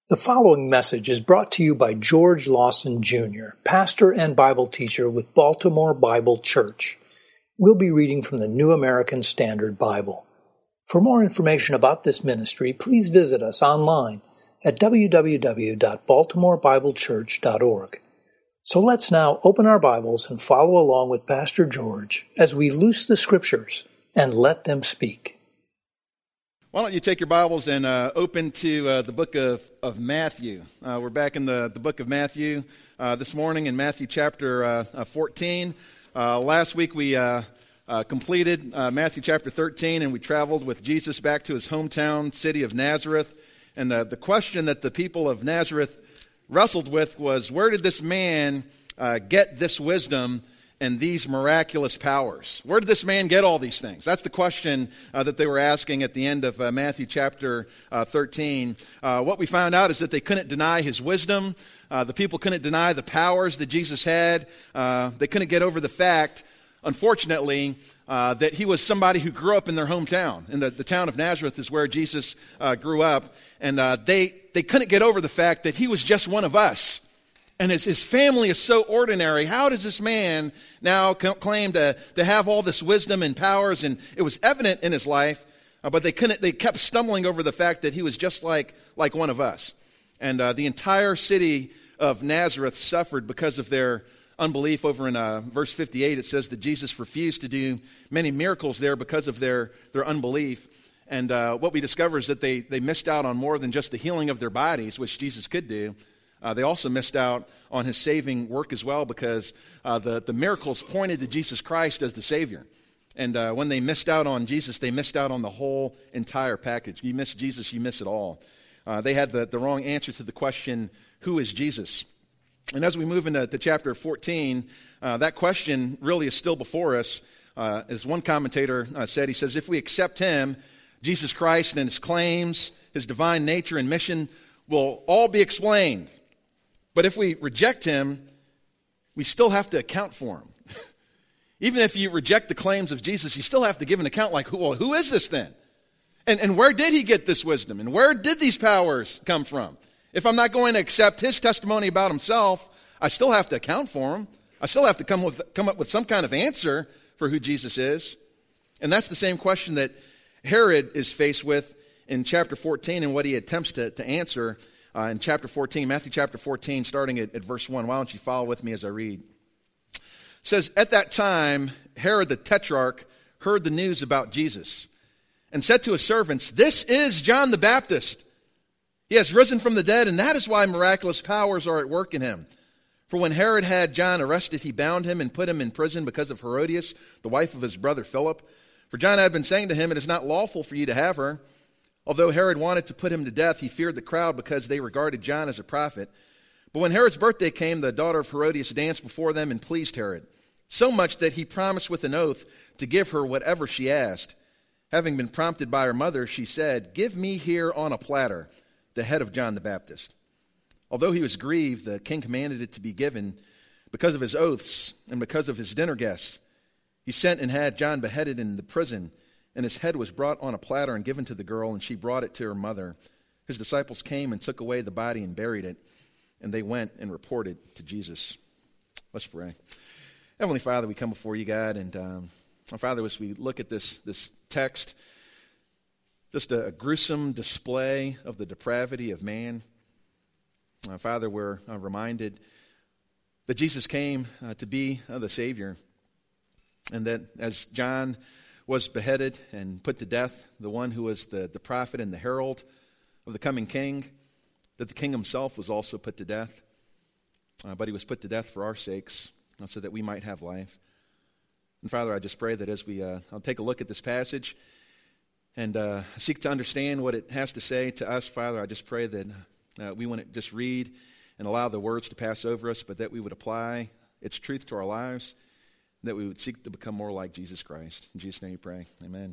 The following message is brought to you by George Lawson Jr., pastor and Bible teacher with Baltimore Bible Church. We'll be reading from the New American Standard Bible. For more information about this ministry, please visit us online at www.baltimorebiblechurch.org. So let's now open our Bibles and follow along with Pastor George as we loose the Scriptures and let them speak. Why don't you take your Bibles and open to the book of Matthew. We're back in the book of Matthew this morning in Matthew chapter 14. Last week we completed Matthew chapter 13, and we traveled with Jesus back to his hometown city of Nazareth. And the question that the people of Nazareth wrestled with was, where did this man get this wisdom and these miraculous powers? Where did this man get all these things? That's the question that they were asking at the end of Matthew chapter 13. What we found out is that they couldn't deny his wisdom. The people couldn't deny the powers that Jesus had. They couldn't get over the fact, unfortunately, that he was somebody who grew up in their hometown. And the town of Nazareth is where Jesus grew up. And they couldn't get over the fact that he was just one of us. And his family is so ordinary. How does this man now claim to have all this wisdom and powers? And it was evident in his life, but they kept stumbling over the fact that he was just like one of us. And the entire city of Nazareth suffered because of their unbelief. Over in verse 58, it says that Jesus refused to do many miracles there because of their unbelief. And what we discover is that they missed out on more than just the healing of their bodies, which Jesus could do. They also missed out on his saving work as well, because the miracles pointed to Jesus Christ as the Savior. And when they missed out on Jesus, they missed out on the whole entire package. You miss Jesus, you miss it all. They had the wrong answer to the question, who is Jesus? And as we move into chapter 14, that question really is still before us. As one commentator said, he says, if we accept him, Jesus Christ, and his claims, his divine nature and mission will all be explained. But if we reject him, we still have to account for him. Even if you reject the claims of Jesus, you still have to give an account like, who is this then? And where did he get this wisdom? And where did these powers come from? If I'm not going to accept his testimony about himself, I still have to account for him. I still have to come up with some kind of answer for who Jesus is. And that's the same question that Herod is faced with in chapter 14 and what he attempts to answer in chapter 14, Matthew chapter 14, starting at verse 1. Why don't you follow with me as I read? It says, at that time, Herod the Tetrarch heard the news about Jesus and said to his servants, this is John the Baptist. He has risen from the dead, and that is why miraculous powers are at work in him. For when Herod had John arrested, he bound him and put him in prison because of Herodias, the wife of his brother Philip. For John had been saying to him, it is not lawful for you to have her. Although Herod wanted to put him to death, he feared the crowd because they regarded John as a prophet. But when Herod's birthday came, the daughter of Herodias danced before them and pleased Herod, so much that he promised with an oath to give her whatever she asked. Having been prompted by her mother, she said, give me here on a platter the head of John the Baptist. Although he was grieved, the king commanded it to be given because of his oaths and because of his dinner guests. He sent and had John beheaded in the prison, and his head was brought on a platter and given to the girl, and she brought it to her mother. His disciples came and took away the body and buried it, and they went and reported to Jesus. Let's pray. Heavenly Father, we come before you, God, and Father, as we look at this text, just a gruesome display of the depravity of man. Father, we're reminded that Jesus came to be the Savior, and that as John was beheaded and put to death, the one who was the prophet and the herald of the coming king, that the king himself was also put to death. But he was put to death for our sakes, so that we might have life. And Father, I just pray that as I'll take a look at this passage and seek to understand what it has to say to us, Father, I just pray that we wouldn't just read and allow the words to pass over us, but that we would apply its truth to our lives, that we would seek to become more like Jesus Christ. In Jesus' name we pray. Amen.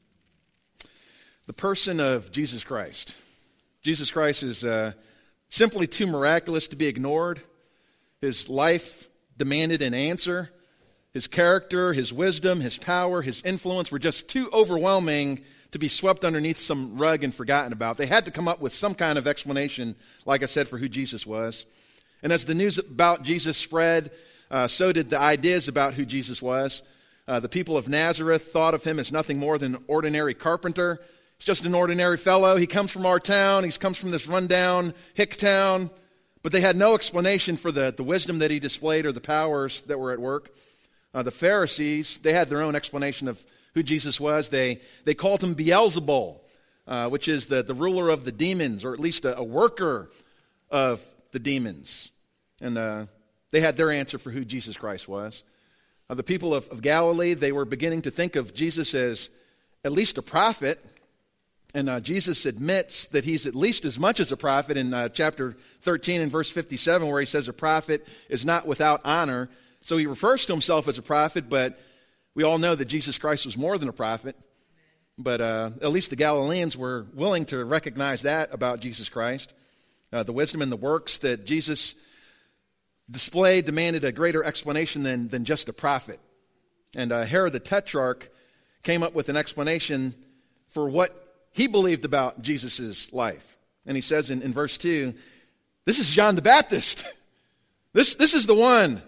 The person of Jesus Christ. Jesus Christ is simply too miraculous to be ignored. His life demanded an answer. His character, his wisdom, his power, his influence were just too overwhelming to be swept underneath some rug and forgotten about. They had to come up with some kind of explanation, like I said, for who Jesus was. And as the news about Jesus spread, so did the ideas about who Jesus was. The people of Nazareth thought of him as nothing more than an ordinary carpenter. He's just an ordinary fellow. He comes from our town. He comes from this rundown hick town. But they had no explanation for the wisdom that he displayed or the powers that were at work. The Pharisees, they had their own explanation of who Jesus was. They called him Beelzebul, which is the ruler of the demons, or at least a worker of the demons. And they had their answer for who Jesus Christ was. The people of Galilee, they were beginning to think of Jesus as at least a prophet. And Jesus admits that he's at least as much as a prophet in chapter 13 and verse 57, where he says a prophet is not without honor. So he refers to himself as a prophet, but we all know that Jesus Christ was more than a prophet. But at least the Galileans were willing to recognize that about Jesus Christ. The wisdom and the works that Jesus displayed demanded a greater explanation than just a prophet. And Herod the Tetrarch came up with an explanation for what he believed about Jesus' life. And he says in verse 2, this is John the Baptist. This is the one.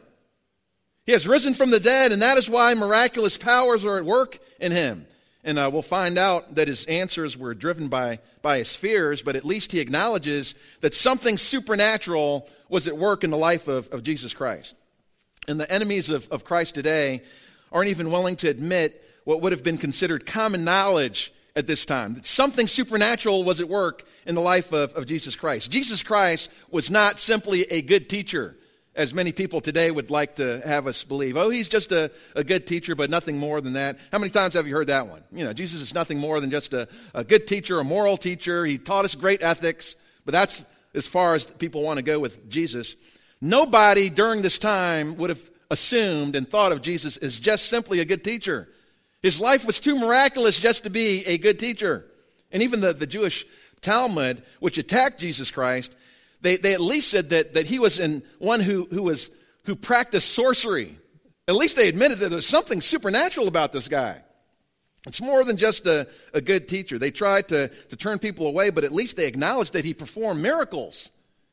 He has risen from the dead, and that is why miraculous powers are at work in him. And we'll find out that his answers were driven by his fears, but at least he acknowledges that something supernatural was at work in the life of Jesus Christ. And the enemies of Christ today aren't even willing to admit what would have been considered common knowledge at this time, that something supernatural was at work in the life of Jesus Christ. Jesus Christ was not simply a good teacher, as many people today would like to have us believe. Oh, he's just a good teacher, but nothing more than that. How many times have you heard that one? You know, Jesus is nothing more than just a good teacher, a moral teacher. He taught us great ethics, but that's as far as people want to go with Jesus. Nobody during this time would have assumed and thought of Jesus as just simply a good teacher. His life was too miraculous just to be a good teacher. And even the Jewish Talmud, which attacked Jesus Christ, they at least said that he was one who practiced sorcery. At least they admitted that there's something supernatural about this guy. It's more than just a good teacher. They tried to turn people away, but at least they acknowledged that he performed miracles.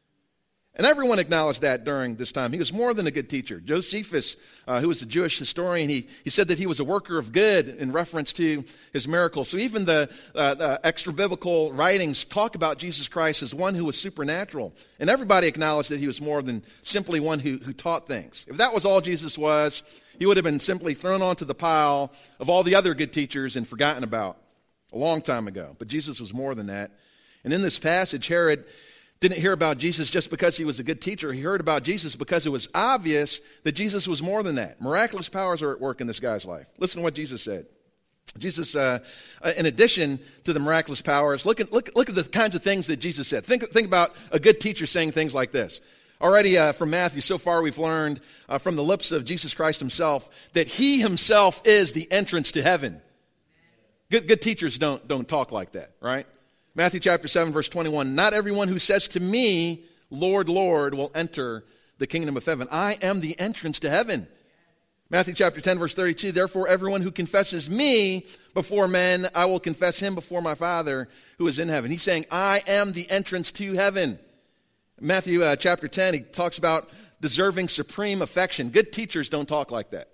And everyone acknowledged that during this time. He was more than a good teacher. Josephus, who was a Jewish historian, he said that he was a worker of good in reference to his miracles. So even the extra-biblical writings talk about Jesus Christ as one who was supernatural. And everybody acknowledged that he was more than simply one who taught things. If that was all Jesus was, he would have been simply thrown onto the pile of all the other good teachers and forgotten about a long time ago. But Jesus was more than that. And in this passage, Herod didn't hear about Jesus just because he was a good teacher. He heard about Jesus because it was obvious that Jesus was more than that. Miraculous powers are at work in this guy's life. Listen to what Jesus said. Jesus, in addition to the miraculous powers, look at the kinds of things that Jesus said. Think about a good teacher saying things like this. Already from Matthew, so far we've learned from the lips of Jesus Christ himself that he himself is the entrance to heaven. Good teachers don't talk like that, right? Matthew chapter 7, verse 21, not everyone who says to me, Lord, Lord, will enter the kingdom of heaven. I am the entrance to heaven. Matthew chapter 10, verse 32, therefore everyone who confesses me before men, I will confess him before my Father who is in heaven. He's saying, I am the entrance to heaven. Matthew chapter 10, he talks about deserving supreme affection. Good teachers don't talk like that.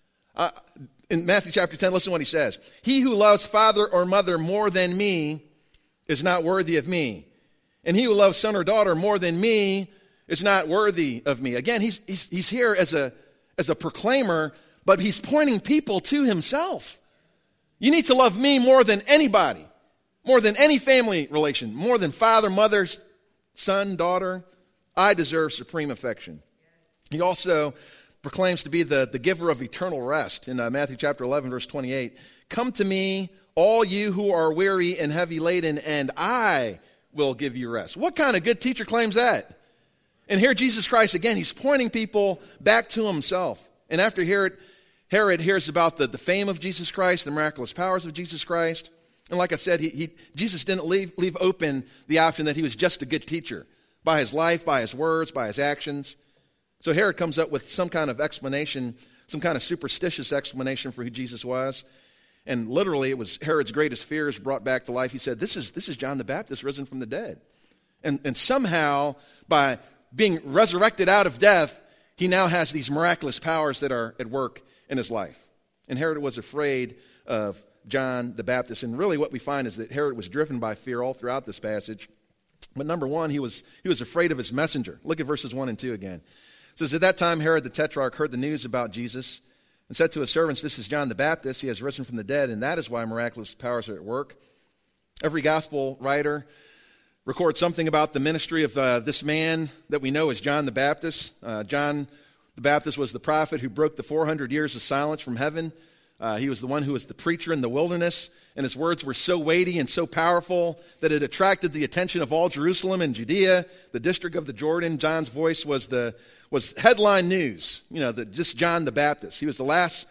In Matthew chapter 10, listen to what he says. He who loves father or mother more than me is not worthy of me. And he who loves son or daughter more than me is not worthy of me. Again, he's here as a proclaimer, but he's pointing people to himself. You need to love me more than anybody, more than any family relation, more than father, mother, son, daughter. I deserve supreme affection. He also proclaims to be the giver of eternal rest in Matthew chapter 11, verse 28. Come to me, all you who are weary and heavy laden, and I will give you rest. What kind of good teacher claims that? And here Jesus Christ, again, he's pointing people back to himself. And after Herod hears about the fame of Jesus Christ, the miraculous powers of Jesus Christ, and like I said, Jesus didn't leave open the option that he was just a good teacher by his life, by his words, by his actions. So Herod comes up with some kind of explanation, some kind of superstitious explanation for who Jesus was. And literally, it was Herod's greatest fears brought back to life. He said, this is John the Baptist risen from the dead. And somehow, by being resurrected out of death, he now has these miraculous powers that are at work in his life. And Herod was afraid of John the Baptist. And really what we find is that Herod was driven by fear all throughout this passage. But number one, he was afraid of his messenger. Look at verses 1 and 2 again. It says, at that time Herod the Tetrarch heard the news about Jesus and said to his servants, this is John the Baptist. He has risen from the dead, and that is why miraculous powers are at work. Every gospel writer records something about the ministry of this man that we know as John the Baptist. John the Baptist was the prophet who broke the 400 years of silence from heaven. He was the one who was the preacher in the wilderness, and his words were so weighty and so powerful that it attracted the attention of all Jerusalem and Judea, the district of the Jordan. John's voice was headline news, just John the Baptist. He was the last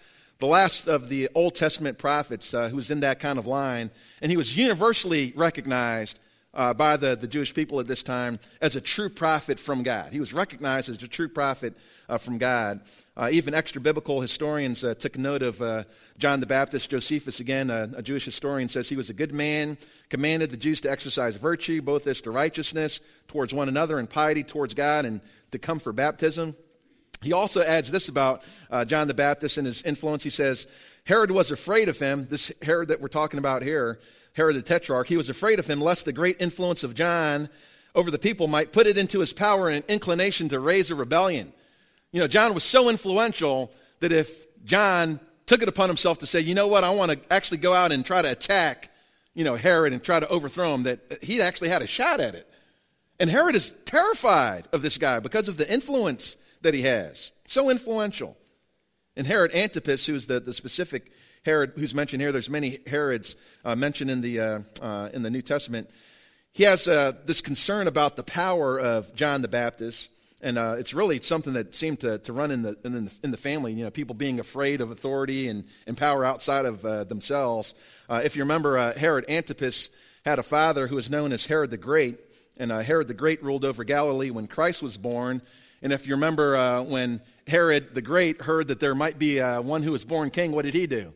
of the Old Testament prophets who was in that kind of line, and he was universally recognized by the Jewish people at this time as a true prophet from God. He was recognized as a true prophet from God. Even extra-biblical historians took note of John the Baptist. Josephus, again, a Jewish historian, says he was a good man, commanded the Jews to exercise virtue, both as to righteousness towards one another and piety towards God, and to come for baptism. He also adds this about John the Baptist and his influence. He says, Herod was afraid of him, this Herod that we're talking about here, Herod the Tetrarch. He was afraid of him lest the great influence of John over the people might put it into his power and inclination to raise a rebellion. John was so influential that if John took it upon himself to say, you know what, I want to actually go out and try to attack, Herod and try to overthrow him, that he actually had a shot at it. And Herod is terrified of this guy because of the influence that he has. So influential. And Herod Antipas, who is the specific Herod who's mentioned here, there's many Herods mentioned in the New Testament. He has this concern about the power of John the Baptist. And it's really something that seemed to run in the family, people being afraid of authority and power outside of themselves. If you remember, Herod Antipas had a father who was known as Herod the Great, and Herod the Great ruled over Galilee when Christ was born. And if you remember, when Herod the Great heard that there might be one who was born king, what did he do?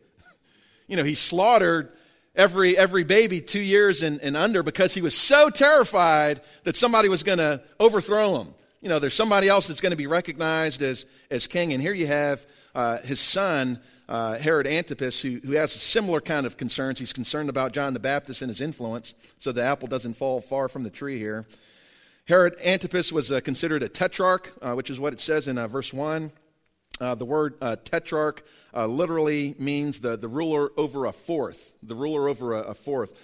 He slaughtered every baby 2 years and under because he was so terrified that somebody was going to overthrow him. There's somebody else that's going to be recognized as king. And here you have his son, Herod Antipas, who has similar kind of concerns. He's concerned about John the Baptist and his influence, so the apple doesn't fall far from the tree here. Herod Antipas was considered a tetrarch, which is what it says in verse 1. The word tetrarch literally means the ruler over a fourth. The ruler over a fourth.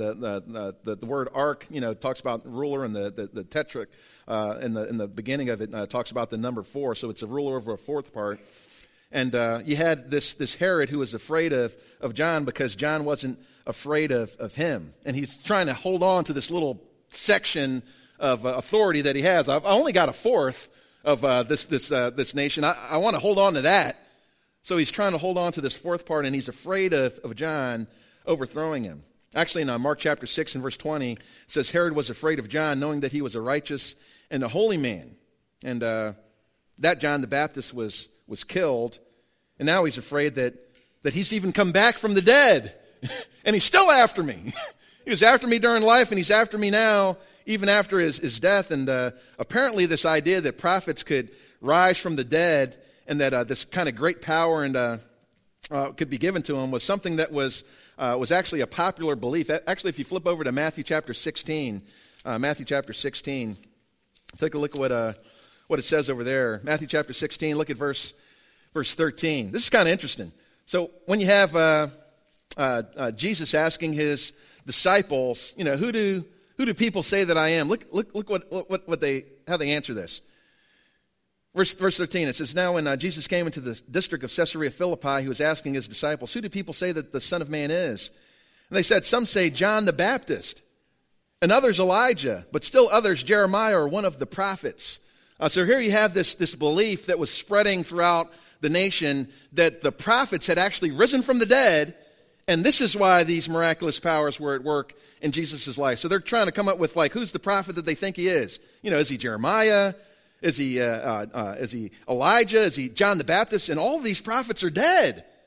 The word arch, talks about ruler, and the tetrarch in the beginning of it talks about the number 4. So it's a ruler over a fourth part. And you had this Herod who was afraid of John because John wasn't afraid of him, and he's trying to hold on to this little section of authority that he has. I've only got a fourth of this nation. I want to hold on to that. So he's trying to hold on to this fourth part, and he's afraid of John overthrowing him. Actually, in Mark chapter 6 and verse 20, it says, Herod was afraid of John, knowing that he was a righteous and a holy man. And that John the Baptist was killed, and now he's afraid that he's even come back from the dead, and he's still after me. He was after me during life, and he's after me now, even after his death. And apparently this idea that prophets could rise from the dead and that this kind of great power and could be given to him was something that was actually a popular belief. Actually, if you flip over to Matthew chapter 16, take a look at what it says over there. Matthew chapter 16, look at verse 13. This is kind of interesting. So when you have Jesus asking his disciples, who do people say that I am? Look how they answer this. Verse 13, it says, now when Jesus came into the district of Caesarea Philippi, he was asking his disciples, who do people say that the Son of Man is? And they said, some say John the Baptist, and others Elijah, but still others Jeremiah or one of the prophets. So here you have this belief that was spreading throughout the nation that the prophets had actually risen from the dead, and this is why these miraculous powers were at work in Jesus' life. So they're trying to come up with, who's the prophet that they think he is? Is he Jeremiah? Is he Elijah? Is he John the Baptist? And all these prophets are dead.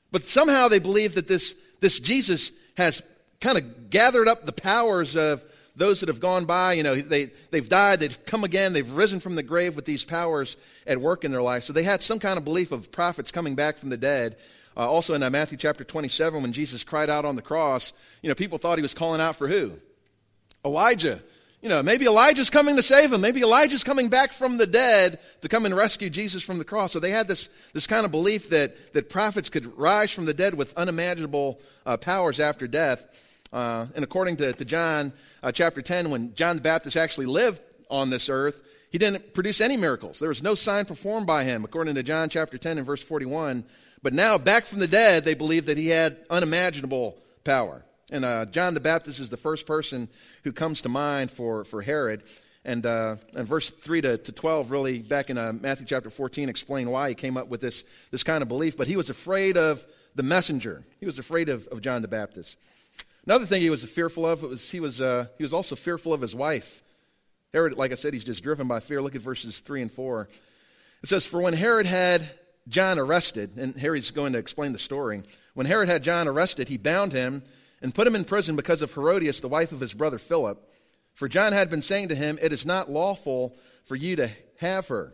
But somehow they believe that this Jesus has kind of gathered up the powers of those that have gone by. You know, they've died, they've come again, they've risen from the grave with these powers at work in their life. So they had some kind of belief of prophets coming back from the dead. Also in Matthew chapter 27, when Jesus cried out on the cross, you know, people thought he was calling out for who? Elijah. You know, maybe Elijah's coming to save him. Maybe Elijah's coming back from the dead to come and rescue Jesus from the cross. So they had this kind of belief that prophets could rise from the dead with unimaginable powers after death. And according to John chapter 10, when John the Baptist actually lived on this earth, he didn't produce any miracles. There was no sign performed by him, according to John chapter 10 and verse 41. But now, back from the dead, they believe that he had unimaginable power. And John the Baptist is the first person who comes to mind for Herod. And verse 3 to 12 really, back in Matthew chapter 14, explain why he came up with this kind of belief. But he was afraid of the messenger. He was afraid of John the Baptist. Another thing he was fearful of, he was also fearful of his wife. Herod, like I said, he's just driven by fear. Look at verses 3 and 4. It says, "For when Herod had John arrested," and Herod's going to explain the story. "When Herod had John arrested, he bound him and put him in prison because of Herodias, the wife of his brother Philip. For John had been saying to him, 'It is not lawful for you to have her.'"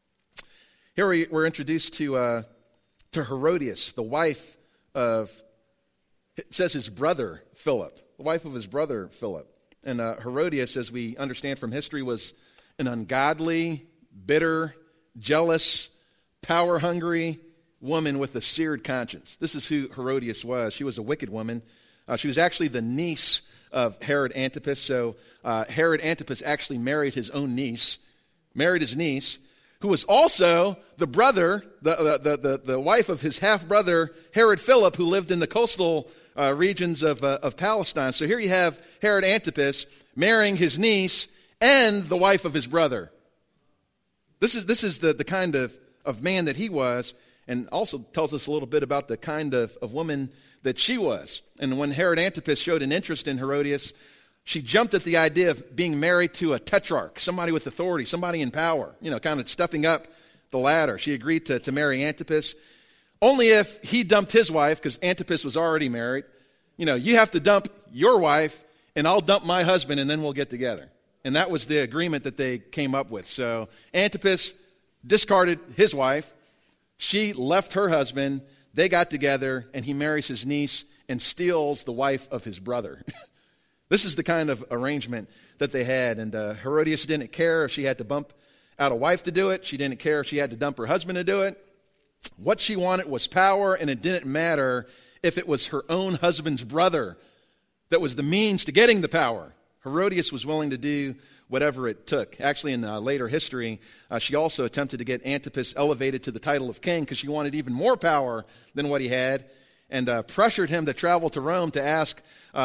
Here we're introduced to Herodias, the wife of, it says, his brother Philip, the wife of his brother Philip. And Herodias, as we understand from history, was an ungodly, bitter, jealous, power-hungry woman with a seared conscience. This is who Herodias was. She was a wicked woman. She was actually the niece of Herod Antipas. So Herod Antipas actually married his own niece, married his niece, who was also the brother, the wife of his half-brother, Herod Philip, who lived in the coastal regions of Palestine. So here you have Herod Antipas marrying his niece and the wife of his brother. This is the kind of man that he was, and also tells us a little bit about the kind of woman that she was. And when Herod Antipas showed an interest in Herodias, she jumped at the idea of being married to a tetrarch, somebody with authority, somebody in power, you know, kind of stepping up the ladder. She agreed to marry Antipas, only if he dumped his wife, because Antipas was already married. You know, you have to dump your wife, and I'll dump my husband, and then we'll get together. And that was the agreement that they came up with. So Antipas discarded his wife. She left her husband. They got together, and he marries his niece and steals the wife of his brother. This is the kind of arrangement that they had. And Herodias didn't care if she had to bump out a wife to do it. She didn't care if she had to dump her husband to do it. What she wanted was power, and it didn't matter if it was her own husband's brother that was the means to getting the power. Herodias was willing to do whatever it took. Actually, in later history, she also attempted to get Antipas elevated to the title of king because she wanted even more power than what he had, and pressured him to travel to Rome to ask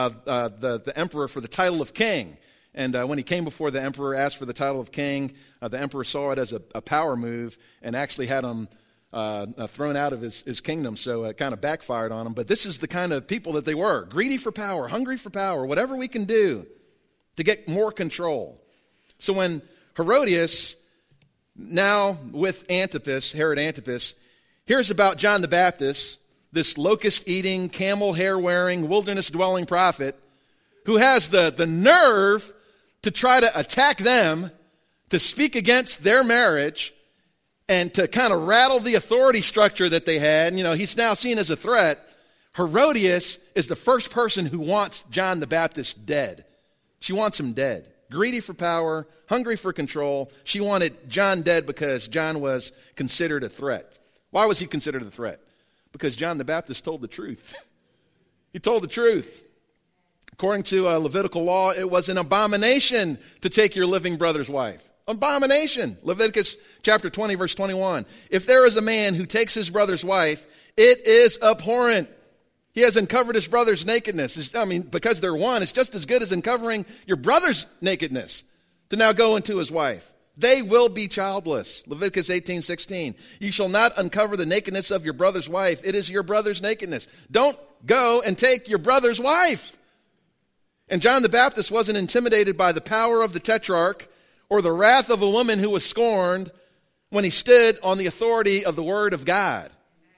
the emperor for the title of king. And when he came before the emperor, asked for the title of king, the emperor saw it as a power move and actually had him thrown out of his kingdom. So it kind of backfired on him. But this is the kind of people that they were: greedy for power, hungry for power, whatever we can do to get more control. So when Herodias, now with Antipas, Herod Antipas, hears about John the Baptist, this locust-eating, camel hair-wearing, wilderness-dwelling prophet, who has the nerve to try to attack them, to speak against their marriage, and to kind of rattle the authority structure that they had. You know, he's now seen as a threat. Herodias is the first person who wants John the Baptist dead. She wants him dead. Greedy for power, hungry for control. She wanted John dead because John was considered a threat. Why was he considered a threat? Because John the Baptist told the truth. He told the truth. According to Levitical law, it was an abomination to take your living brother's wife. Abomination. Leviticus chapter 20, verse 21. If there is a man who takes his brother's wife, it is abhorrent. He has uncovered his brother's nakedness. Because they're one, it's just as good as uncovering your brother's nakedness to now go into his wife. They will be childless. Leviticus 18:16. You shall not uncover the nakedness of your brother's wife. It is your brother's nakedness. Don't go and take your brother's wife. And John the Baptist wasn't intimidated by the power of the tetrarch or the wrath of a woman who was scorned when he stood on the authority of the word of God.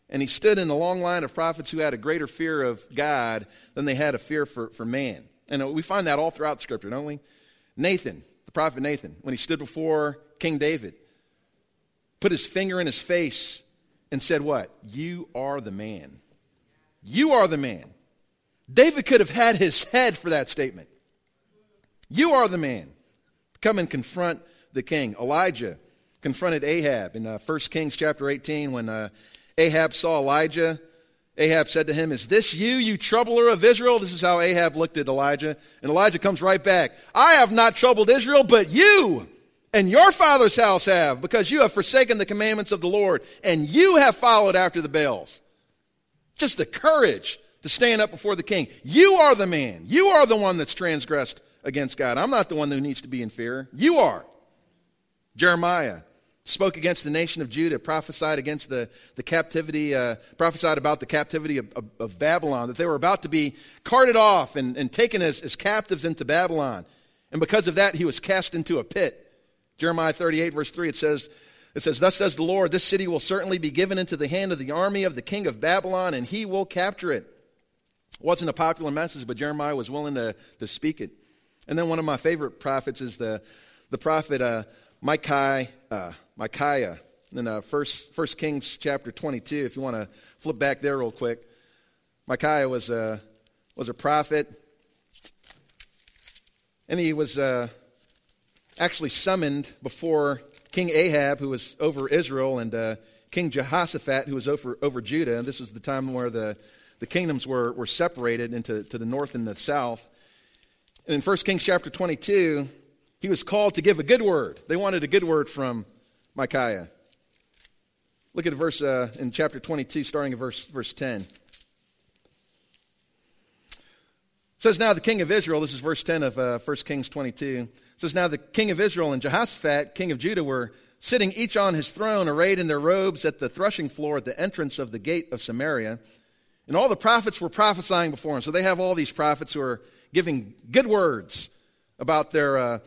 And he stood in the long line of prophets who had a greater fear of God than they had a fear for man. And we find that all throughout Scripture, don't we? Nathan, the prophet Nathan, when he stood before King David, put his finger in his face and said what? You are the man. You are the man. David could have had his head for that statement. You are the man. Come and confront the king. Elijah confronted Ahab in 1 Kings chapter 18 when Ahab saw Elijah. Ahab said to him, "Is this you, you troubler of Israel?" This is how Ahab looked at Elijah. And Elijah comes right back. "I have not troubled Israel, but you and your father's house have, because you have forsaken the commandments of the Lord, and you have followed after the Baals." Just the courage to stand up before the king. You are the man. You are the one that's transgressed against God. I'm not the one who needs to be in fear. You are. Jeremiah spoke against the nation of Judah, prophesied against the captivity, prophesied about the captivity of Babylon, that they were about to be carted off and taken as captives into Babylon. And because of that, he was cast into a pit. Jeremiah 38, verse 3, it says, "Thus says the Lord, this city will certainly be given into the hand of the army of the king of Babylon, and he will capture it." It wasn't a popular message, but Jeremiah was willing to speak it. And then one of my favorite prophets is the prophet Micaiah. In 1 Kings chapter 22, if you want to flip back there real quick. Micaiah was a prophet, and he was actually summoned before King Ahab, who was over Israel, and King Jehoshaphat, who was over Judah. And this was the time where the kingdoms were separated into the north and the south. And in 1 Kings chapter 22, he was called to give a good word. They wanted a good word from Micaiah. Look at a verse in chapter 22, starting at verse 10. It says, "Now the king of Israel," this is verse 10 of 1 Kings 22. It says, "Now the king of Israel and Jehoshaphat, king of Judah, were sitting each on his throne, arrayed in their robes at the threshing floor at the entrance of the gate of Samaria. And all the prophets were prophesying before him." So they have all these prophets who are giving good words about their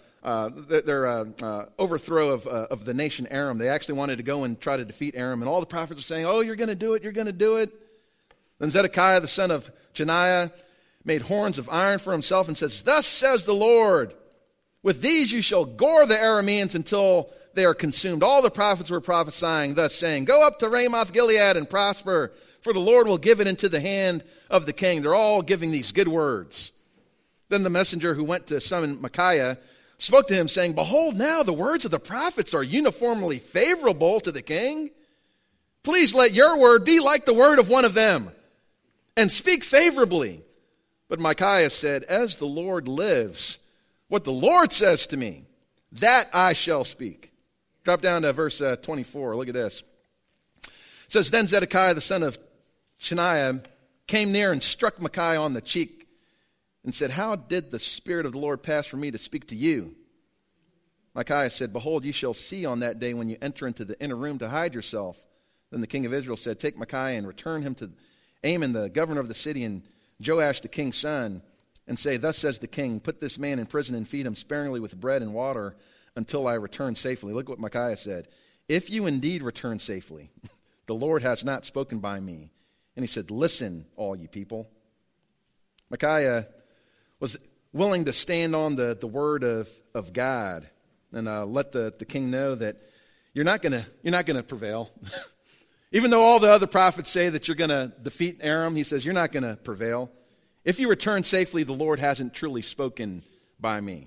overthrow of the nation Aram. They actually wanted to go and try to defeat Aram. And all the prophets were saying, "Oh, you're going to do it, you're going to do it." Then Zedekiah, the son of Chenaanah, made horns of iron for himself and says, "Thus says the Lord, with these you shall gore the Arameans until they are consumed." All the prophets were prophesying, thus saying, "Go up to Ramoth Gilead and prosper, for the Lord will give it into the hand of the king." They're all giving these good words. Then the messenger who went to summon Micaiah spoke to him, saying, "Behold, now the words of the prophets are uniformly favorable to the king. Please let your word be like the word of one of them, and speak favorably." But Micaiah said, "As the Lord lives, what the Lord says to me, that I shall speak." Drop down to verse 24. Look at this. It says, "Then Zedekiah, the son of Chenaanah, came near and struck Micaiah on the cheek and said, 'How did the Spirit of the Lord pass from me to speak to you?' Micaiah said, 'Behold, you shall see on that day when you enter into the inner room to hide yourself.' Then the king of Israel said, 'Take Micaiah and return him to Amon, the governor of the city, and Joash, the king's son, and say, Thus says the king, put this man in prison and feed him sparingly with bread and water until I return safely.'" Look what Micaiah said. "If you indeed return safely, the Lord has not spoken by me." And he said, "Listen, all you people." Micaiah was willing to stand on the word of God and let the king know that you're not gonna prevail. Even though all the other prophets say that you're going to defeat Aram, he says, "You're not going to prevail. If you return safely, the Lord hasn't truly spoken by me.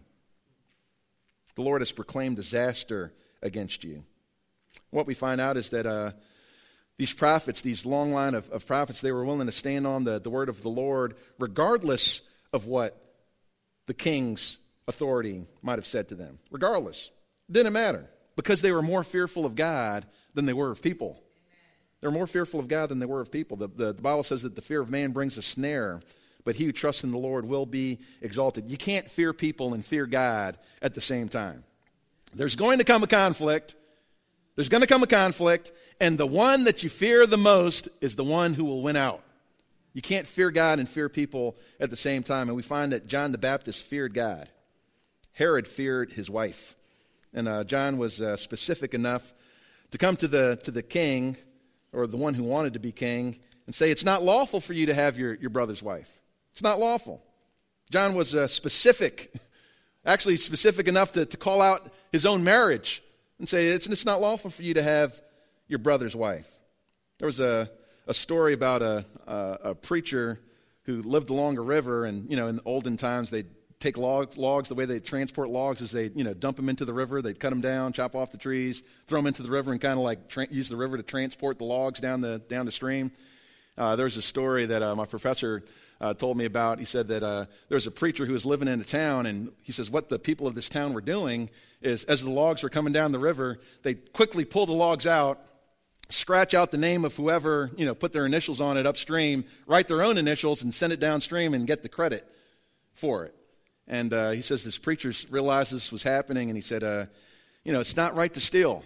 The Lord has proclaimed disaster against you." What we find out is that these prophets, these long line of prophets, they were willing to stand on the word of the Lord regardless of what the king's authority might have said to them. Regardless. It didn't matter, because they were more fearful of God than they were of people. They were more fearful of God than they were of people. The Bible says that the fear of man brings a snare, but he who trusts in the Lord will be exalted. You can't fear people and fear God at the same time. There's going to come a conflict. There's going to come a conflict, and the one that you fear the most is the one who will win out. You can't fear God and fear people at the same time. And we find that John the Baptist feared God. Herod feared his wife. And John was specific enough to come to the king, or the one who wanted to be king, and say, it's not lawful for you to have your brother's wife. It's not lawful. John was specific, actually specific enough to call out his own marriage and say, it's not lawful for you to have your brother's wife. There was a story about a preacher who lived along a river, and, in the olden times, they'd take logs. The way they transport logs is they, dump them into the river. They'd cut them down, chop off the trees, throw them into the river, and kind of like use the river to transport the logs down the stream. There's a story that my professor told me about. He said that there was a preacher who was living in a town, and he says what the people of this town were doing is, as the logs were coming down the river, they quickly pull the logs out, scratch out the name of whoever, put their initials on it upstream, write their own initials, and send it downstream and get the credit for it. And he says this preacher realized this was happening, and he said, it's not right to steal.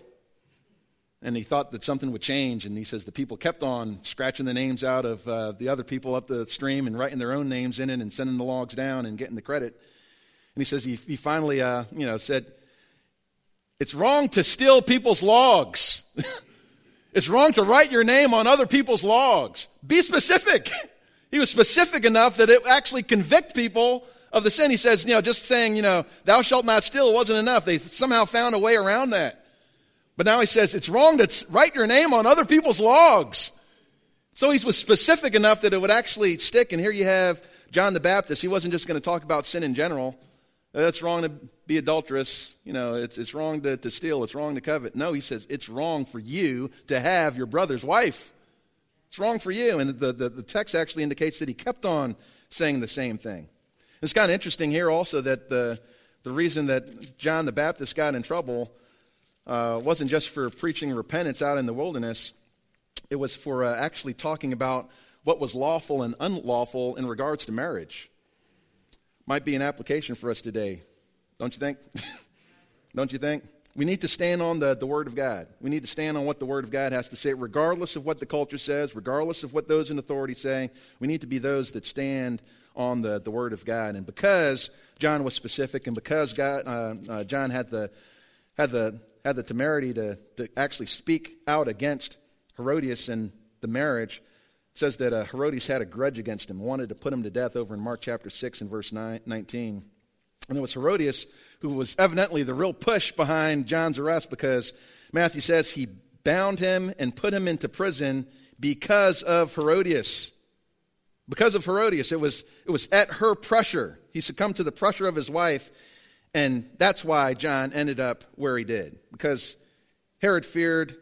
And he thought that something would change, and he says the people kept on scratching the names out of the other people up the stream and writing their own names in it and sending the logs down and getting the credit. And he says he finally, said, it's wrong to steal people's logs. It's wrong to write your name on other people's logs. Be specific. He was specific enough that it actually convict people of the sin. He says, just saying, thou shalt not steal wasn't enough. They somehow found a way around that. But now he says it's wrong to write your name on other people's logs. So he was specific enough that it would actually stick. And here you have John the Baptist. He wasn't just going to talk about sin in general. It's wrong to be adulterous. It's wrong to steal. It's wrong to covet. No, he says it's wrong for you to have your brother's wife. It's wrong for you. And the text actually indicates that he kept on saying the same thing. It's kind of interesting here also that the reason that John the Baptist got in trouble wasn't just for preaching repentance out in the wilderness. It was for actually talking about what was lawful and unlawful in regards to marriage. Might be an application for us today, don't you think? Don't you think? We need to stand on the Word of God. We need to stand on what the Word of God has to say, regardless of what the culture says, regardless of what those in authority say. We need to be those that stand on the Word of God. And because John was specific, and because John had the temerity to actually speak out against Herodias and the marriage, it says that Herodias had a grudge against him, wanted to put him to death over in Mark chapter 6 and verse 19. And it was Herodias who was evidently the real push behind John's arrest, because Matthew says he bound him and put him into prison because of Herodias. Because of Herodias. It was at her pressure. He succumbed to the pressure of his wife, and that's why John ended up where he did. Because Herod feared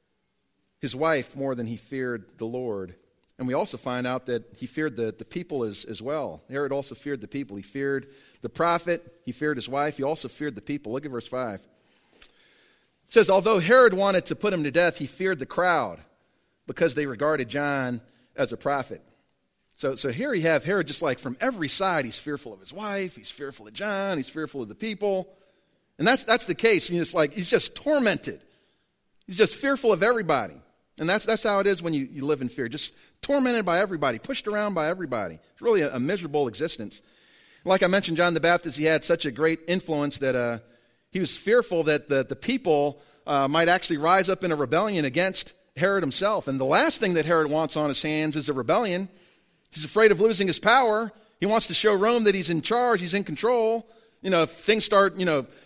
his wife more than he feared the Lord. And we also find out that he feared the people as well. Herod also feared the people. He feared the prophet. He feared his wife. He also feared the people. Look at verse 5. It says, although Herod wanted to put him to death, he feared the crowd because they regarded John as a prophet. So here you have Herod just like from every side. He's fearful of his wife. He's fearful of John. He's fearful of the people. And that's the case. It's like he's just tormented. He's just fearful of everybody. And that's how it is when you live in fear. Just tormented by everybody, pushed around by everybody. It's really a miserable existence. Like I mentioned, John the Baptist, he had such a great influence that he was fearful that the people might actually rise up in a rebellion against Herod himself. And the last thing that Herod wants on his hands is a rebellion. He's afraid of losing his power. He wants to show Rome that he's in charge, he's in control. If things start,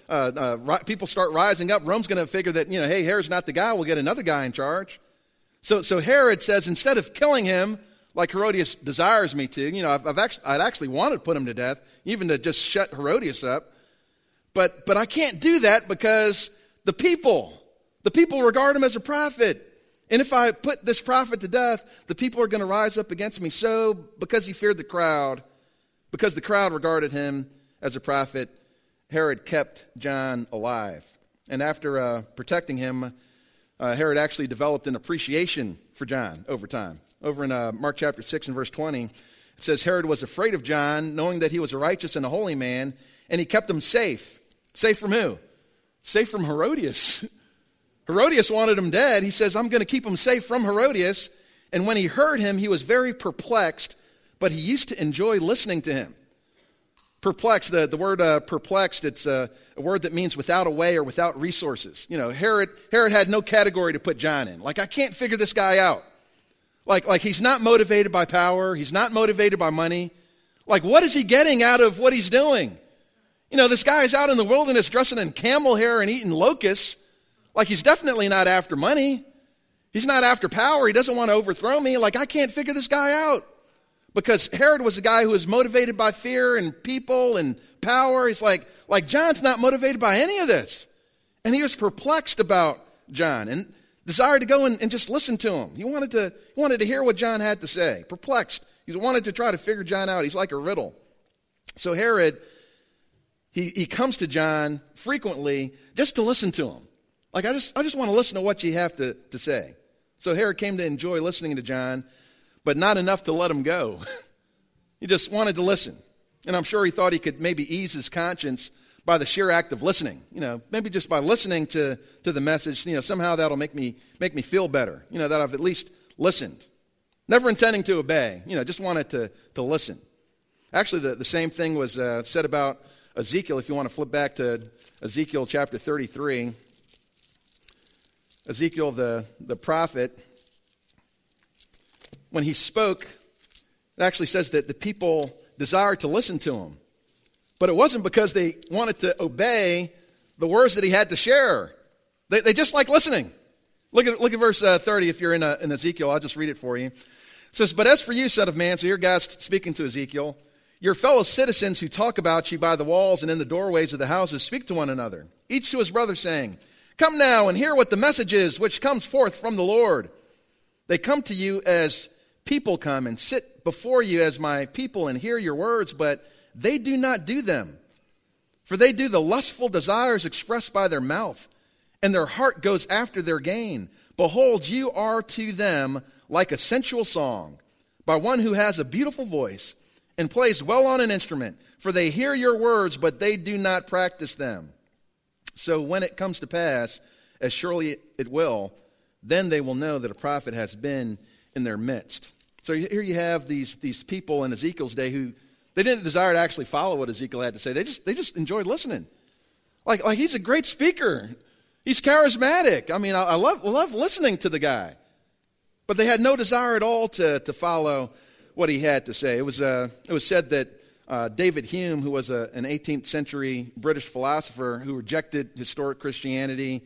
people start rising up, Rome's going to figure that, hey, Herod's not the guy, we'll get another guy in charge. So Herod says, instead of killing him, like Herodias desires me to, I'd actually wanted to put him to death, even to just shut Herodias up. But I can't do that because the people regard him as a prophet. And if I put this prophet to death, the people are going to rise up against me. So because he feared the crowd, because the crowd regarded him as a prophet, Herod kept John alive. And after protecting him, Herod actually developed an appreciation for John over time. Over in Mark chapter 6 and verse 20, it says, Herod was afraid of John, knowing that he was a righteous and a holy man, and he kept him safe. Safe from who? Safe from Herodias. Herodias wanted him dead. He says, I'm going to keep him safe from Herodias. And when he heard him, he was very perplexed, but he used to enjoy listening to him. Perplexed, the word perplexed, it's a word that means without a way or without resources. Herod had no category to put John in. Like, I can't figure this guy out. Like he's not motivated by power. He's not motivated by money. Like, what is he getting out of what he's doing? This guy's out in the wilderness dressing in camel hair and eating locusts. Like, he's definitely not after money. He's not after power. He doesn't want to overthrow me. Like, I can't figure this guy out. Because Herod was a guy who was motivated by fear and people and power. He's like John's not motivated by any of this. And he was perplexed about John and desired to go and just listen to him. He wanted to hear what John had to say. Perplexed. He wanted to try to figure John out. He's like a riddle. So Herod, he comes to John frequently just to listen to him. Like, I just want to listen to what you have to say. So Herod came to enjoy listening to John, but not enough to let him go. He just wanted to listen. And I'm sure he thought he could maybe ease his conscience by the sheer act of listening. Maybe just by listening to the message, somehow that'll make me feel better, that I've at least listened. Never intending to obey, just wanted to listen. Actually, the same thing was said about Ezekiel. If you want to flip back to Ezekiel chapter 33. Ezekiel, the prophet, when he spoke, it actually says that the people desired to listen to him. But it wasn't because they wanted to obey the words that he had to share. They just like listening. Look at verse 30 if you're in Ezekiel. I'll just read it for you. It says, "But as for you, son of man," so here God's speaking to Ezekiel, "your fellow citizens who talk about you by the walls and in the doorways of the houses speak to one another, each to his brother, saying, 'Come now and hear what the message is which comes forth from the Lord.' They come to you as people come and sit before you as my people and hear your words, but they do not do them. For they do the lustful desires expressed by their mouth, and their heart goes after their gain. Behold, you are to them like a sensual song, by one who has a beautiful voice and plays well on an instrument. For they hear your words, but they do not practice them. So when it comes to pass, as surely it will, then they will know that a prophet has been in their midst." So here you have these people in Ezekiel's day who they didn't desire to actually follow what Ezekiel had to say. They just enjoyed listening. Like he's a great speaker. He's charismatic. I mean, I love listening to the guy. But they had no desire at all to follow what he had to say. It was said that David Hume, who was an 18th century British philosopher who rejected historic Christianity,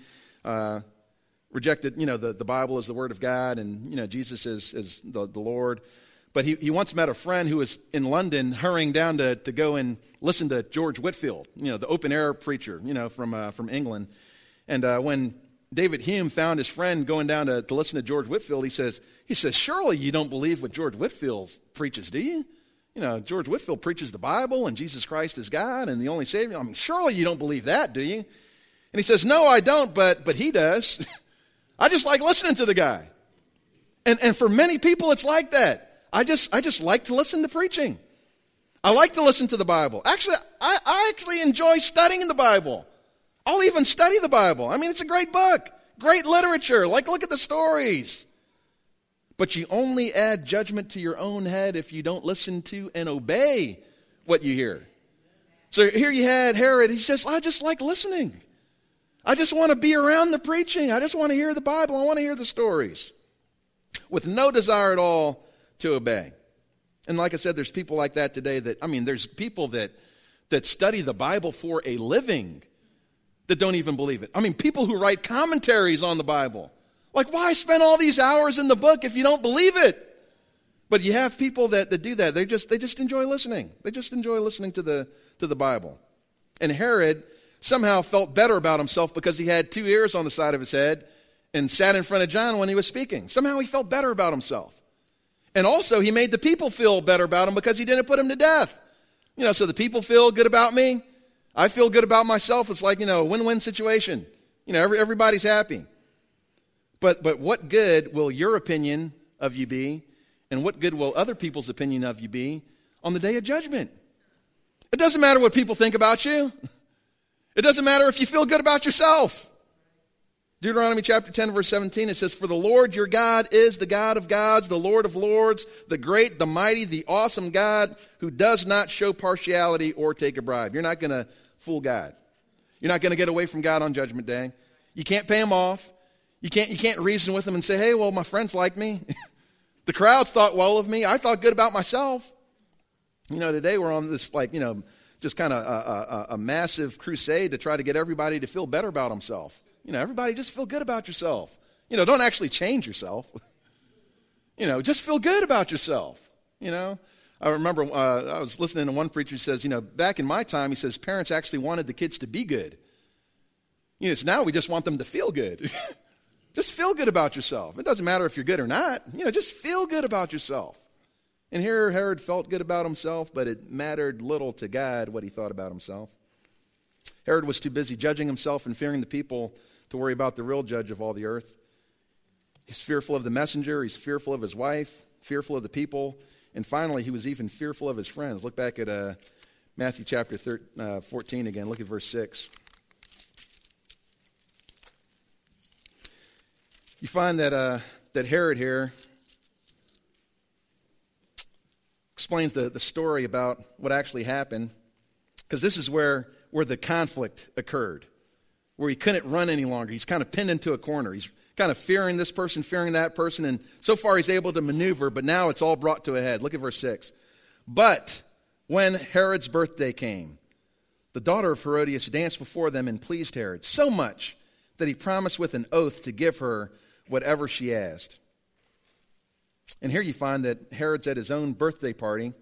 rejected, the Bible as the Word of God and, Jesus as the Lord. But he once met a friend who was in London hurrying down to go and listen to George Whitefield, the open-air preacher, from England. And when David Hume found his friend going down to listen to George Whitefield, he says, "Surely you don't believe what George Whitefield preaches, do you? George Whitefield preaches the Bible and Jesus Christ is God and the only Savior. I mean, surely you don't believe that, do you?" And he says, "No, I don't, but he does." I just like listening to the guy. And for many people, it's like that. I just like to listen to preaching. I like to listen to the Bible. Actually, I actually enjoy studying the Bible. I'll even study the Bible. I mean, it's a great book, great literature. Like, look at the stories. But you only add judgment to your own head if you don't listen to and obey what you hear. So here you had Herod. I just like listening. I just want to be around the preaching. I just want to hear the Bible. I want to hear the stories. With no desire at all to obey. And like I said, there's people like that today there's people that study the Bible for a living that don't even believe it. I mean, people who write commentaries on the Bible. Like, why spend all these hours in the book if you don't believe it? But you have people that do that. They just enjoy listening. They just enjoy listening to the Bible. And Herod somehow felt better about himself because he had 2 ears on the side of his head and sat in front of John when he was speaking. Somehow he felt better about himself. And also he made the people feel better about him because he didn't put him to death. So the people feel good about me. I feel good about myself. It's like, a win-win situation. Everybody's happy. But what good will your opinion of you be, and what good will other people's opinion of you be on the day of judgment? It doesn't matter what people think about you. It doesn't matter if you feel good about yourself. Deuteronomy chapter 10, verse 17, it says, "For the Lord your God is the God of gods, the Lord of lords, the great, the mighty, the awesome God, who does not show partiality or take a bribe." You're not going to fool God. You're not going to get away from God on Judgment Day. You can't pay him off. You can't reason with him and say, "Hey, well, my friends like me. The crowds thought well of me. I thought good about myself." Today we're on this, just kind of a massive crusade to try to get everybody to feel better about himself. Everybody just feel good about yourself. Don't actually change yourself. Just feel good about yourself. I remember I was listening to one preacher who says, back in my time, he says, parents actually wanted the kids to be good. So now we just want them to feel good. Just feel good about yourself. It doesn't matter if you're good or not. Just feel good about yourself. And here Herod felt good about himself, but it mattered little to God what he thought about himself. Herod was too busy judging himself and fearing the people to worry about the real judge of all the earth. He's fearful of the messenger. He's fearful of his wife, fearful of the people. And finally, he was even fearful of his friends. Look back at Matthew chapter 14 again. Look at verse 6. You find that Herod here explains the story about what actually happened, because this is where the conflict occurred, where he couldn't run any longer. He's kind of pinned into a corner. He's kind of fearing this person, fearing that person, and so far he's able to maneuver, but now it's all brought to a head. Look at verse 6. "But when Herod's birthday came, the daughter of Herodias danced before them and pleased Herod so much that he promised with an oath to give her whatever she asked." And here you find that Herod's at his own birthday party,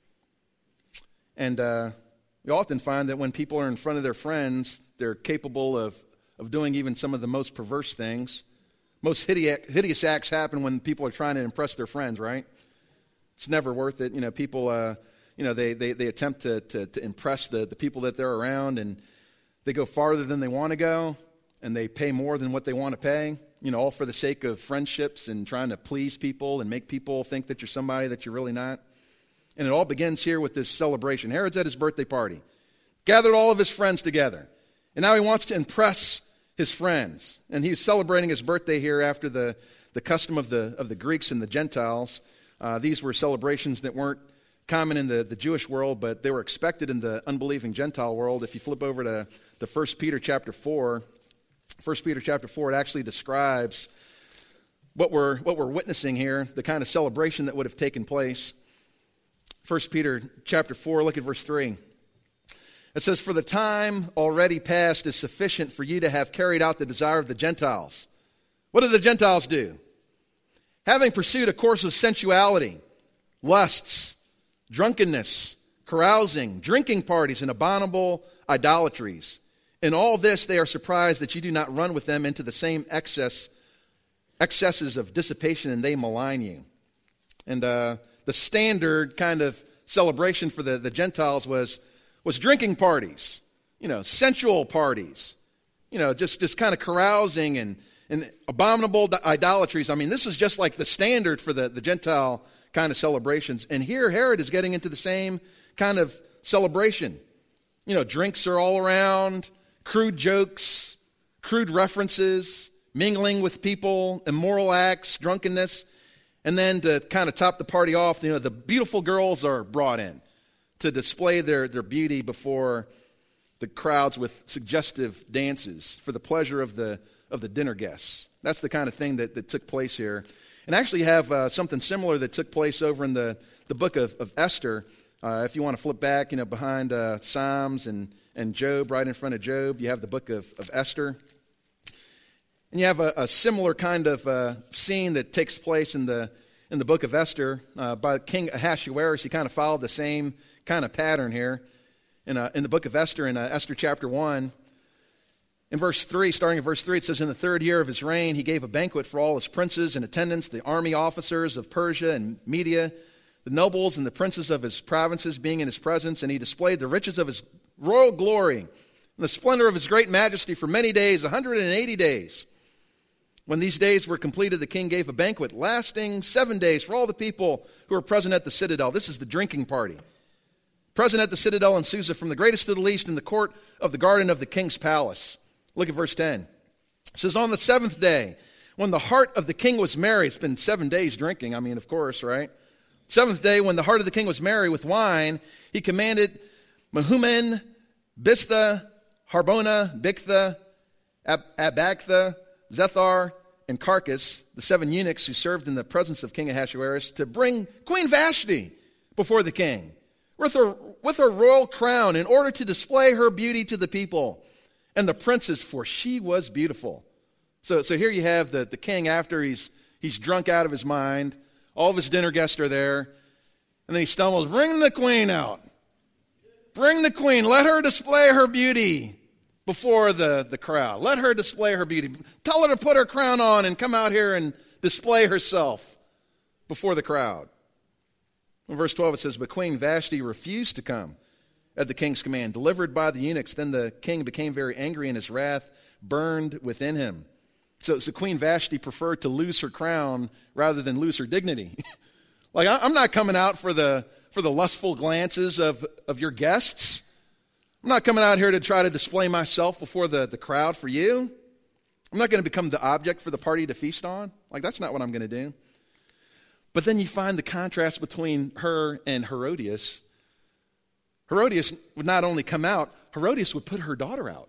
and we often find that when people are in front of their friends, they're capable of doing even some of the most perverse things. Most hideous acts happen when people are trying to impress their friends, right? It's never worth it. People, they attempt to impress the people that they're around, and they go farther than they want to go, and they pay more than what they want to pay, all for the sake of friendships and trying to please people and make people think that you're somebody that you're really not. And it all begins here with this celebration. Herod's at his birthday party, gathered all of his friends together. And now he wants to impress his friends. And he's celebrating his birthday here after the custom of the Greeks and the Gentiles. These were celebrations that weren't common in the Jewish world, but they were expected in the unbelieving Gentile world. If you flip over to the 1 Peter chapter 4, 1 Peter chapter 4, it actually describes what we're witnessing here, the kind of celebration that would have taken place. 1 Peter chapter 4, look at verse 3. It says, "For the time already past is sufficient for you to have carried out the desire of the Gentiles." What did the Gentiles do? "Having pursued a course of sensuality, lusts, drunkenness, carousing, drinking parties, and abominable idolatries. In all this they are surprised that you do not run with them into the same excesses of dissipation, and they malign you." And the standard kind of celebration for the Gentiles was drinking parties, sensual parties, just kind of carousing and abominable idolatries. I mean, this is just like the standard for the Gentile kind of celebrations. And here Herod is getting into the same kind of celebration. Drinks are all around, crude jokes, crude references, mingling with people, immoral acts, drunkenness. And then to kind of top the party off, the beautiful girls are brought in to display their beauty before the crowds with suggestive dances for the pleasure of the dinner guests. That's the kind of thing that took place here. And actually you have something similar that took place over in the book of Esther. If you want to flip back, behind Psalms and Job, right in front of Job, you have the book of Esther. And you have a similar kind of scene that takes place in the book of Esther by King Ahasuerus. He kind of followed the same kind of pattern here in the book of Esther, in Esther chapter 1. In verse 3, starting in verse 3, it says, "In the 3rd year of his reign, he gave a banquet for all his princes and attendants, the army officers of Persia and Media, the nobles and the princes of his provinces being in his presence, and he displayed the riches of his royal glory and the splendor of his great majesty for many days, 180 days. When these days were completed, the king gave a banquet lasting 7 days for all the people who were present at the citadel." This is the drinking party. "Present at the citadel in Susa, from the greatest to the least, in the court of the garden of the king's palace." Look at verse 10. It says, on the 7th day, when the heart of the king was merry, it's been 7 days drinking, of course, right? 7th day, when the heart of the king was merry with wine, he commanded Mehuman, Biztha, Harbona, Bigtha, Abagtha, Zethar, and Carcass, the 7 eunuchs who served in the presence of King Ahasuerus, to bring Queen Vashti before the king with her royal crown in order to display her beauty to the people and the princes, for she was beautiful. So here you have the king after he's drunk out of his mind. All of his dinner guests are there. And then he stumbles, bring the queen out. Bring the queen. Let her display her beauty before the crowd. Let her display her beauty. Tell her to put her crown on and come out here and display herself before the crowd. In verse 12 it says, but Queen Vashti refused to come at the king's command, delivered by the eunuchs. Then the king became very angry and his wrath burned within him. So Queen Vashti preferred to lose her crown rather than lose her dignity. Like, I'm not coming out for the lustful glances of your guests. I'm not coming out here to try to display myself before the crowd for you. I'm not going to become the object for the party to feast on. Like, that's not what I'm going to do. But then you find the contrast between her and Herodias. Herodias would not only come out, Herodias would put her daughter out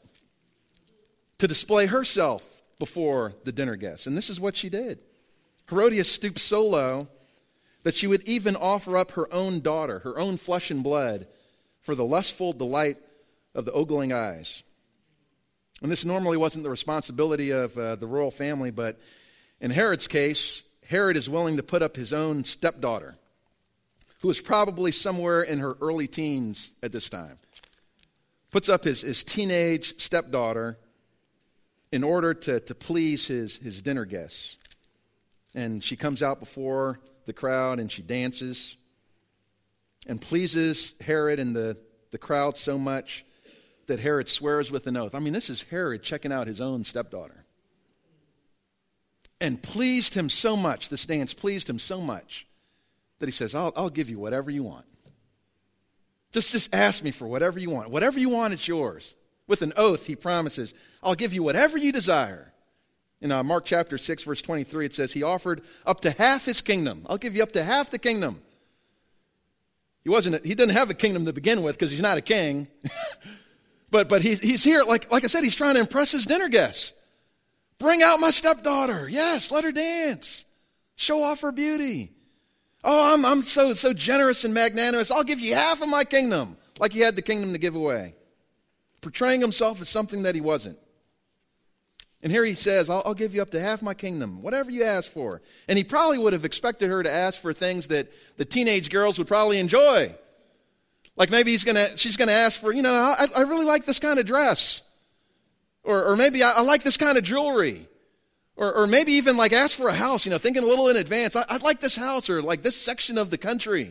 to display herself before the dinner guests. And this is what she did. Herodias stooped so low that she would even offer up her own daughter, her own flesh and blood, for the lustful delight of the ogling eyes. And this normally wasn't the responsibility of the royal family, but in Herod's case, Herod is willing to put up his own stepdaughter, who is probably somewhere in her early teens at this time. Puts up his teenage stepdaughter in order to please his dinner guests. And she comes out before the crowd and she dances and pleases Herod and the crowd so much that Herod swears with an oath. This is Herod checking out his own stepdaughter. And pleased him so much, this dance pleased him so much, that he says, I'll give you whatever you want. Just ask me for whatever you want. Whatever you want, it's yours. With an oath, he promises, I'll give you whatever you desire. In Mark chapter 6, verse 23, it says, he offered up to half his kingdom. I'll give you up to half the kingdom. He didn't have a kingdom to begin with because he's not a king. but he's here, like I said, he's trying to impress his dinner guests. Bring out my stepdaughter. Yes, let her dance. Show off her beauty. Oh, I'm so generous and magnanimous. I'll give you half of my kingdom, like he had the kingdom to give away. Portraying himself as something that he wasn't. And here he says, I'll give you up to half my kingdom, whatever you ask for. And he probably would have expected her to ask for things that the teenage girls would probably enjoy. Like maybe she's going to ask for, I really like this kind of dress. Or maybe I like this kind of jewelry. Or maybe even like ask for a house, thinking a little in advance. I'd like this house or like this section of the country.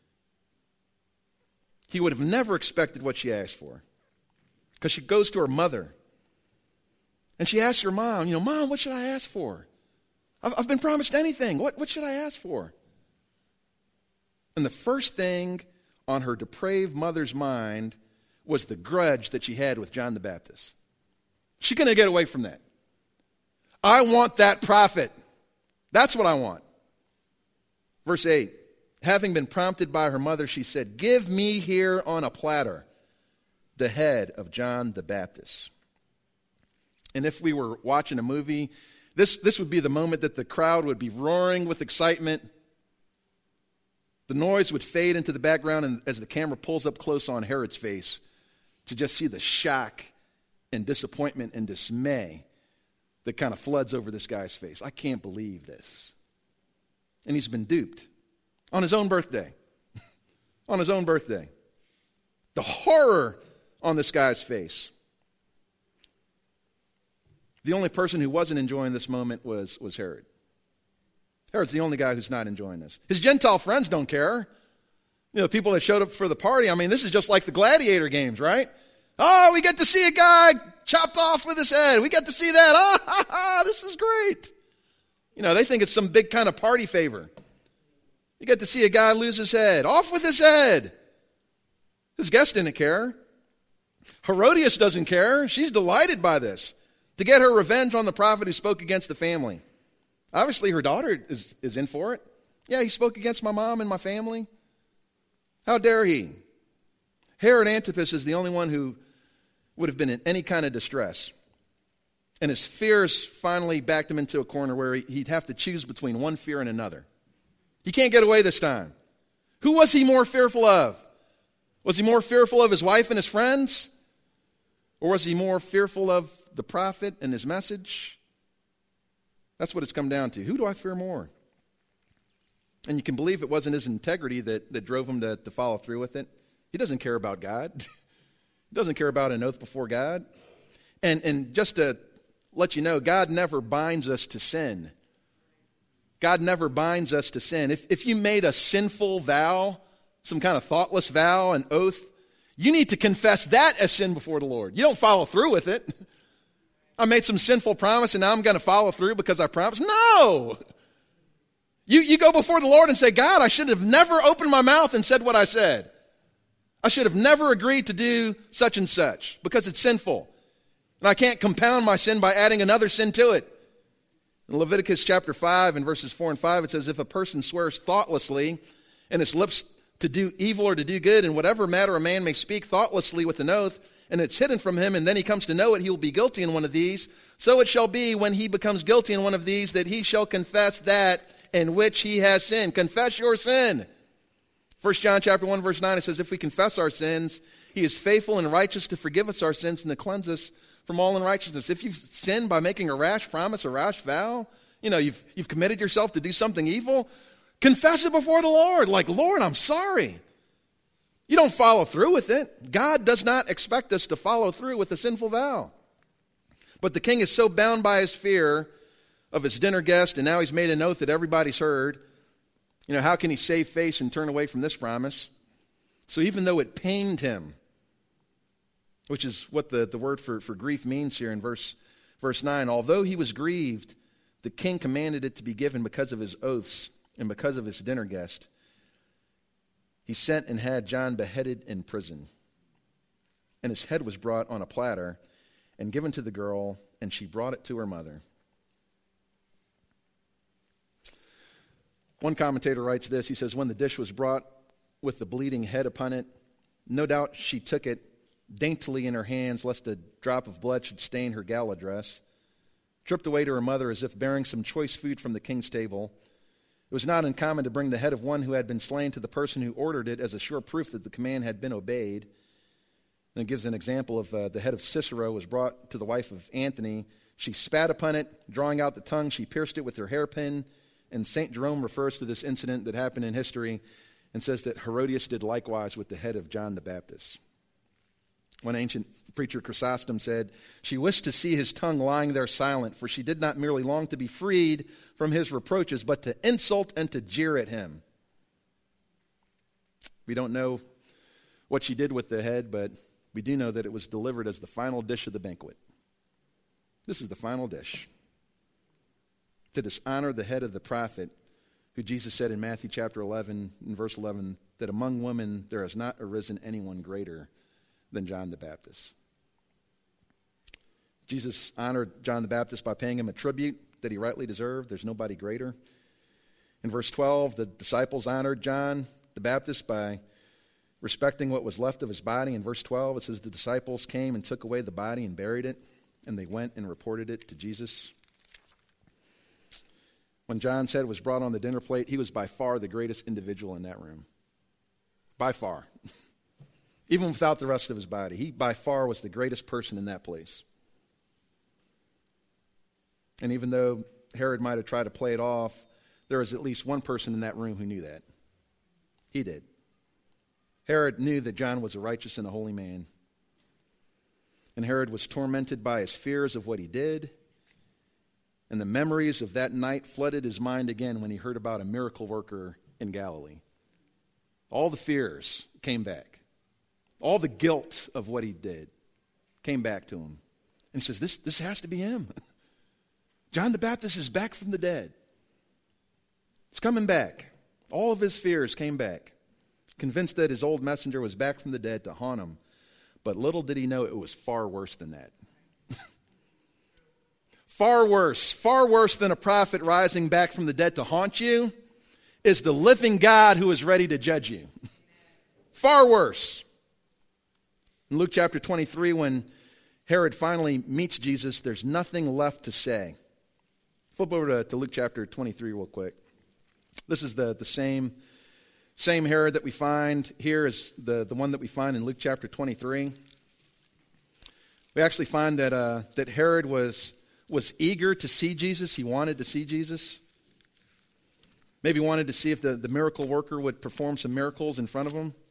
He would have never expected what she asked for. Because she goes to her mother. And she asks her mom, Mom, what should I ask for? I've been promised anything. What should I ask for? And the first thing on her depraved mother's mind was the grudge that she had with John the Baptist. She couldn't get away from that. I want that prophet. That's what I want. Verse 8, having been prompted by her mother, she said, give me here on a platter the head of John the Baptist. And if we were watching a movie, this would be the moment that the crowd would be roaring with excitement. The noise would fade into the background, and as the camera pulls up close on Herod's face, to just see the shock and disappointment and dismay that kind of floods over this guy's face. I can't believe this. And he's been duped on his own birthday. On his own birthday. The horror on this guy's face. The only person who wasn't enjoying this moment was Herod. Herod's the only guy who's not enjoying this. His Gentile friends don't care. People that showed up for the party, this is just like the gladiator games, right? Oh, we get to see a guy chopped off with his head. We get to see that. This is great. They think it's some big kind of party favor. You get to see a guy lose his head. Off with his head. His guests didn't care. Herodias doesn't care. She's delighted by this. to get her revenge on the prophet who spoke against the family. Obviously, her daughter is in for it. Yeah, he spoke against my mom and my family. How dare he? Herod Antipas is the only one who would have been in any kind of distress. And his fears finally backed him into a corner where he'd have to choose between one fear and another. He can't get away this time. Who was he more fearful of? Was he more fearful of his wife and his friends? Or was he more fearful of the prophet and his message? That's what it's come down to. Who do I fear more? And you can believe it wasn't his integrity that drove him to follow through with it. He doesn't care about God. He doesn't care about an oath before God. And just to let you know, God never binds us to sin. God never binds us to sin. If you made a sinful vow, some kind of thoughtless vow, an oath, you need to confess that as sin before the Lord. You don't follow through with it. I made some sinful promise and now I'm going to follow through because I promised. No! You go before the Lord and say, God, I should have never opened my mouth and said what I said. I should have never agreed to do such and such because it's sinful. And I can't compound my sin by adding another sin to it. In Leviticus chapter 5 and verses 4 and 5, it says, if a person swears thoughtlessly in his lips to do evil or to do good, in whatever matter a man may speak thoughtlessly with an oath, and it's hidden from him, and then he comes to know it, he will be guilty in one of these. So it shall be when he becomes guilty in one of these that he shall confess that in which he has sinned. Confess your sin. 1 John chapter 1 verse 9, it says, if we confess our sins, he is faithful and righteous to forgive us our sins and to cleanse us from all unrighteousness. If you've sinned by making a rash promise, a rash vow, you've committed yourself to do something evil, confess it before the Lord. Like, Lord, I'm sorry. You don't follow through with it. God does not expect us to follow through with a sinful vow. But the king is so bound by his fear of his dinner guest, and now he's made an oath that everybody's heard. How can he save face and turn away from this promise? So even though it pained him, which is what the word for grief means here in verse 9, although he was grieved, the king commanded it to be given because of his oaths and because of his dinner guest. He sent and had John beheaded in prison. And his head was brought on a platter and given to the girl, and she brought it to her mother. One commentator writes this. He says, when the dish was brought with the bleeding head upon it, no doubt she took it daintily in her hands, lest a drop of blood should stain her gala dress, tripped away to her mother as if bearing some choice food from the king's table. It was not uncommon to bring the head of one who had been slain to the person who ordered it as a sure proof that the command had been obeyed. And it gives an example of the head of Cicero was brought to the wife of Antony. She spat upon it, drawing out the tongue. She pierced it with her hairpin. And St. Jerome refers to this incident that happened in history and says that Herodias did likewise with the head of John the Baptist. One ancient preacher, Chrysostom, said, she wished to see his tongue lying there silent, for she did not merely long to be freed from his reproaches, but to insult and to jeer at him. We don't know what she did with the head, but we do know that it was delivered as the final dish of the banquet. This is the final dish. To dishonor the head of the prophet, who Jesus said in Matthew chapter 11, in verse 11, that among women there has not arisen anyone greater than John the Baptist. Jesus honored John the Baptist by paying him a tribute that he rightly deserved. There's nobody greater. In verse 12, the disciples honored John the Baptist by respecting what was left of his body. In verse 12, it says the disciples came and took away the body and buried it, and they went and reported it to Jesus. When John's head was brought on the dinner plate, he was by far the greatest individual in that room. By far. Even without the rest of his body, he by far was the greatest person in that place. And even though Herod might have tried to play it off, there was at least one person in that room who knew that. He did. Herod knew that John was a righteous and a holy man. And Herod was tormented by his fears of what he did. And the memories of that night flooded his mind again when he heard about a miracle worker in Galilee. All the fears came back. All the guilt of what he did came back to him. And he says, this has to be him. John the Baptist is back from the dead. It's coming back. All of his fears came back. Convinced that his old messenger was back from the dead to haunt him. But little did he know it was far worse than that. far worse than a prophet rising back from the dead to haunt you, is the living God who is ready to judge you. Far worse. In Luke chapter 23, when Herod finally meets Jesus, there's nothing left to say. Flip over to Luke chapter 23 real quick. This is the same Herod that we find here as the one that we find in Luke chapter 23. We actually find that Herod was eager to see Jesus. He wanted to see Jesus. Maybe wanted to see if the miracle worker would perform some miracles in front of him.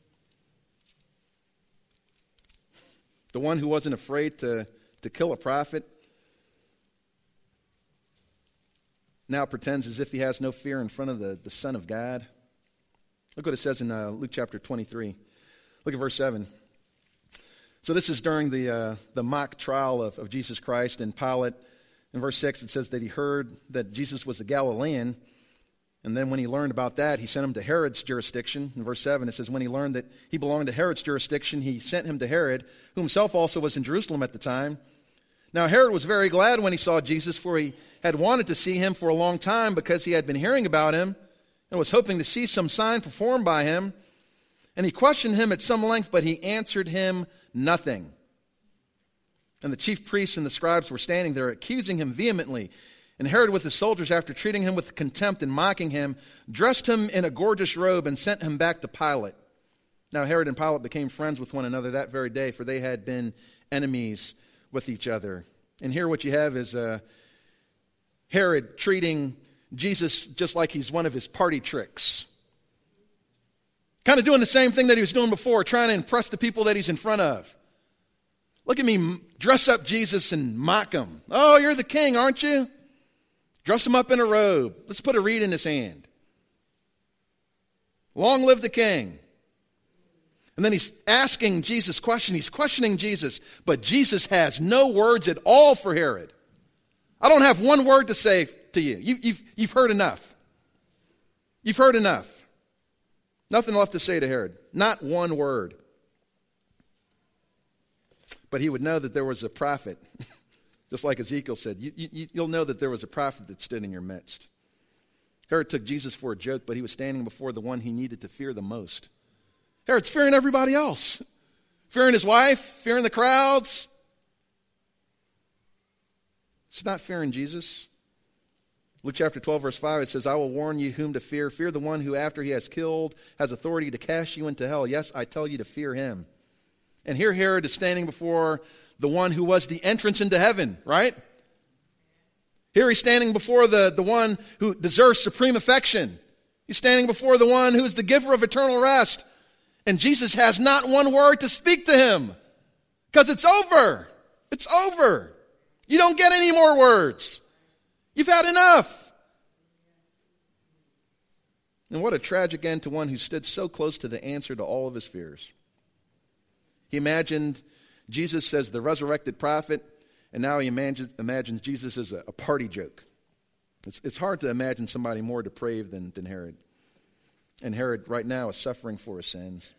The one who wasn't afraid to kill a prophet now pretends as if he has no fear in front of the Son of God. Look what it says in Luke chapter 23. Look at verse 7. So this is during the mock trial of Jesus Christ, and Pilate, in verse 6, it says that he heard that Jesus was a Galilean, and then when he learned about that, he sent him to Herod's jurisdiction. In verse 7, it says, when he learned that he belonged to Herod's jurisdiction, he sent him to Herod, who himself also was in Jerusalem at the time. Now Herod was very glad when he saw Jesus, for he had wanted to see him for a long time, because he had been hearing about him and was hoping to see some sign performed by him. And he questioned him at some length, but he answered him nothing. And the chief priests and the scribes were standing there, accusing him vehemently. And Herod with his soldiers, after treating him with contempt and mocking him, dressed him in a gorgeous robe and sent him back to Pilate. Now Herod and Pilate became friends with one another that very day, for they had been enemies with each other. And here what you have is Herod treating Jesus just like he's one of his party tricks. Kind of doing the same thing that he was doing before, trying to impress the people that he's in front of. Look at me dress up Jesus and mock him. Oh, you're the king, aren't you? Dress him up in a robe. Let's put a reed in his hand. Long live the king. And then he's asking Jesus questions. He's questioning Jesus. But Jesus has no words at all for Herod. I don't have one word to say to you. You've heard enough. You've heard enough. Nothing left to say to Herod. Not one word. But he would know that there was a prophet. Just like Ezekiel said, you'll know that there was a prophet that stood in your midst. Herod took Jesus for a joke, but he was standing before the one he needed to fear the most. Herod's fearing everybody else. Fearing his wife, fearing the crowds. He's not fearing Jesus. Luke chapter 12, verse 5, it says, I will warn you whom to fear. Fear the one who, after he has killed, has authority to cast you into hell. Yes, I tell you to fear him. And here Herod is standing before the one who was the entrance into heaven, right? Here he's standing before the one who deserves supreme affection. He's standing before the one who is the giver of eternal rest. And Jesus has not one word to speak to him. Because it's over. It's over. You don't get any more words. You've had enough. And what a tragic end to one who stood so close to the answer to all of his fears. He imagined Jesus as the resurrected prophet, and now he imagines Jesus as a party joke. It's hard to imagine somebody more depraved than Herod. And Herod right now is suffering for his sins.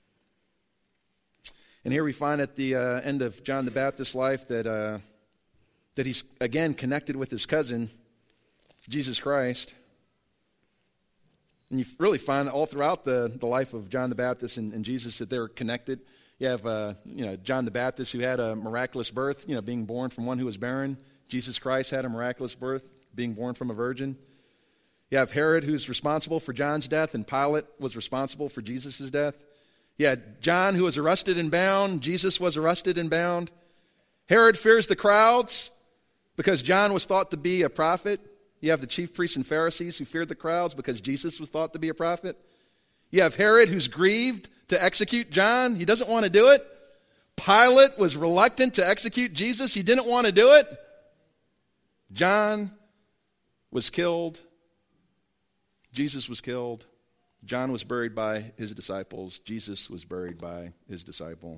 And here we find at the end of John the Baptist's life that he's again connected with his cousin, Jesus Christ. And you really find all throughout the life of John the Baptist and Jesus that they're connected. You have John the Baptist, who had a miraculous birth, being born from one who was barren. Jesus Christ had a miraculous birth, being born from a virgin. You have Herod, who's responsible for John's death, and Pilate was responsible for Jesus' death. You had John, who was arrested and bound. Jesus was arrested and bound. Herod fears the crowds because John was thought to be a prophet. You have the chief priests and Pharisees who feared the crowds because Jesus was thought to be a prophet. You have Herod, who's grieved to execute John. He doesn't want to do it. Pilate was reluctant to execute Jesus. He didn't want to do it. John was killed. Jesus was killed. John was buried by his disciples. Jesus was buried by his disciple.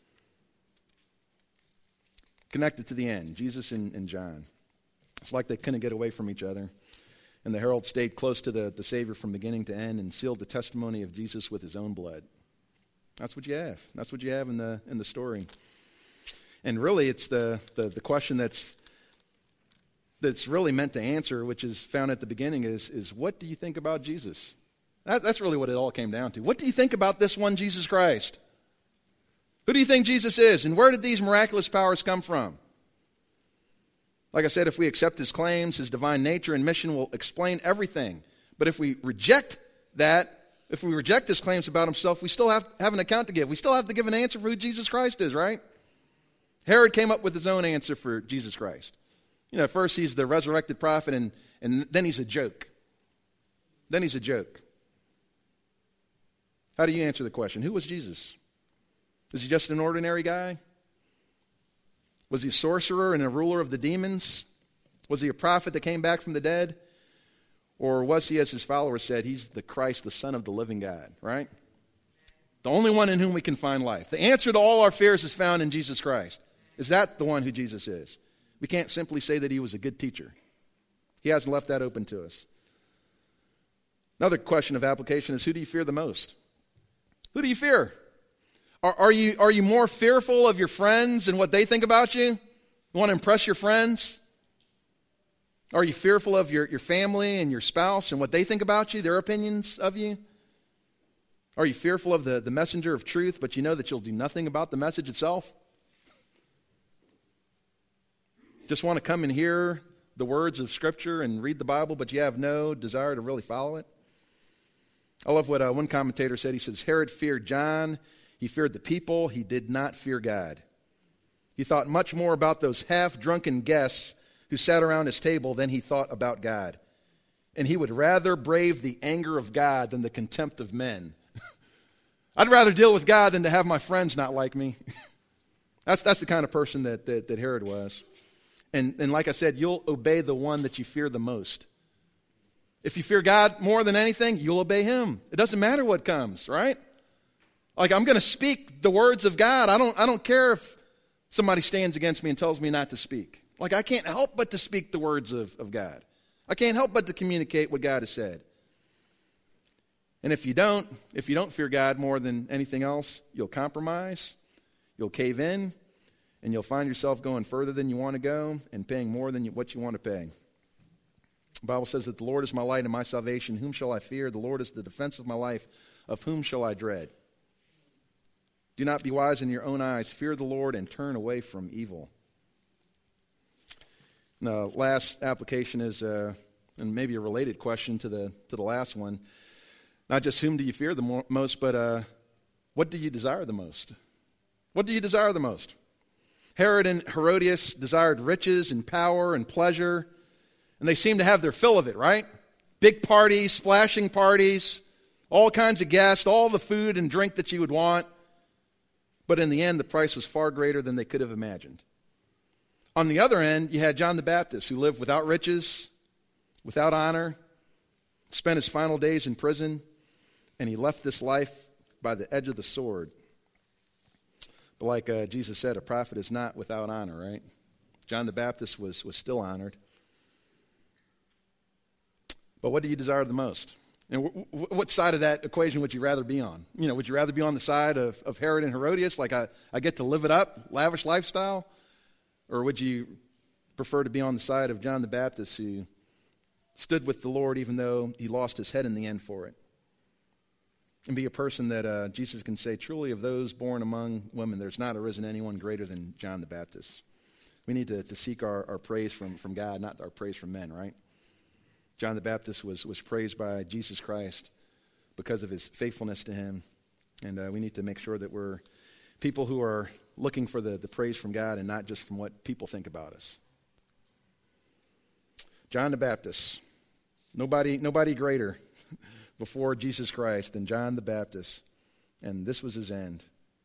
Connected to the end, Jesus and John. It's like they couldn't get away from each other. And the herald stayed close to the Savior from beginning to end and sealed the testimony of Jesus with his own blood. That's what you have. That's what you have in the story. And really, it's the question that's that's really meant to answer, which is found at the beginning, is what do you think about Jesus? That's really what it all came down to. What do you think about this one, Jesus Christ? Who do you think Jesus is? And where did these miraculous powers come from? Like I said, if we accept his claims, his divine nature and mission will explain everything. But if we reject that, if we reject his claims about himself, we still have an account to give. We still have to give an answer for who Jesus Christ is, right? Herod came up with his own answer for Jesus Christ. At first he's the resurrected prophet, and then he's a joke. Then he's a joke. How do you answer the question? Who was Jesus? Is he just an ordinary guy? Was he a sorcerer and a ruler of the demons? Was he a prophet that came back from the dead? Or was he, as his followers said, he's the Christ, the Son of the living God, right? The only one in whom we can find life. The answer to all our fears is found in Jesus Christ. Is that the one who Jesus is? We can't simply say that he was a good teacher. He hasn't left that open to us. Another question of application is, who do you fear the most? Who do you fear? Are you more fearful of your friends and what they think about you? You want to impress your friends? Are you fearful of your family and your spouse and what they think about you, their opinions of you? Are you fearful of the messenger of truth, but you know that you'll do nothing about the message itself? Just want to come and hear the words of Scripture and read the Bible, but you have no desire to really follow it? I love what one commentator said. He says, Herod feared John. He feared the people. He did not fear God. He thought much more about those half-drunken guests who sat around his table than he thought about God. And he would rather brave the anger of God than the contempt of men. I'd rather deal with God than to have my friends not like me. That's the kind of person that Herod was. And like I said, you'll obey the one that you fear the most. If you fear God more than anything, you'll obey him. It doesn't matter what comes, right? Like, I'm going to speak the words of God. I don't care if somebody stands against me and tells me not to speak. Like, I can't help but to speak the words of God. I can't help but to communicate what God has said. And if you don't fear God more than anything else, you'll compromise, you'll cave in, and you'll find yourself going further than you want to go and paying more than what you want to pay. The Bible says that the Lord is my light and my salvation. Whom shall I fear? The Lord is the defense of my life. Of whom shall I dread? Do not be wise in your own eyes. Fear the Lord and turn away from evil. The last application is, and maybe a related question to the last one. Not just whom do you fear the most, but what do you desire the most? What do you desire the most? Herod and Herodias desired riches and power and pleasure, and they seemed to have their fill of it, right? Big parties, splashing parties, all kinds of guests, all the food and drink that you would want. But in the end, the price was far greater than they could have imagined. On the other end, you had John the Baptist, who lived without riches, without honor, spent his final days in prison, and he left this life by the edge of the sword. But like Jesus said, a prophet is not without honor, right? John the Baptist was still honored. But what do you desire the most? And what side of that equation would you rather be on? Would you rather be on the side of Herod and Herodias, like I get to live it up, lavish lifestyle? Or would you prefer to be on the side of John the Baptist, who stood with the Lord even though he lost his head in the end for it? And be a person that Jesus can say, truly of those born among women, there's not arisen anyone greater than John the Baptist. We need to seek our praise from God, not our praise from men, right? John the Baptist was praised by Jesus Christ because of his faithfulness to him. And we need to make sure that we're people who are looking for the praise from God and not just from what people think about us. John the Baptist. Nobody greater before Jesus Christ than John the Baptist. And this was his end.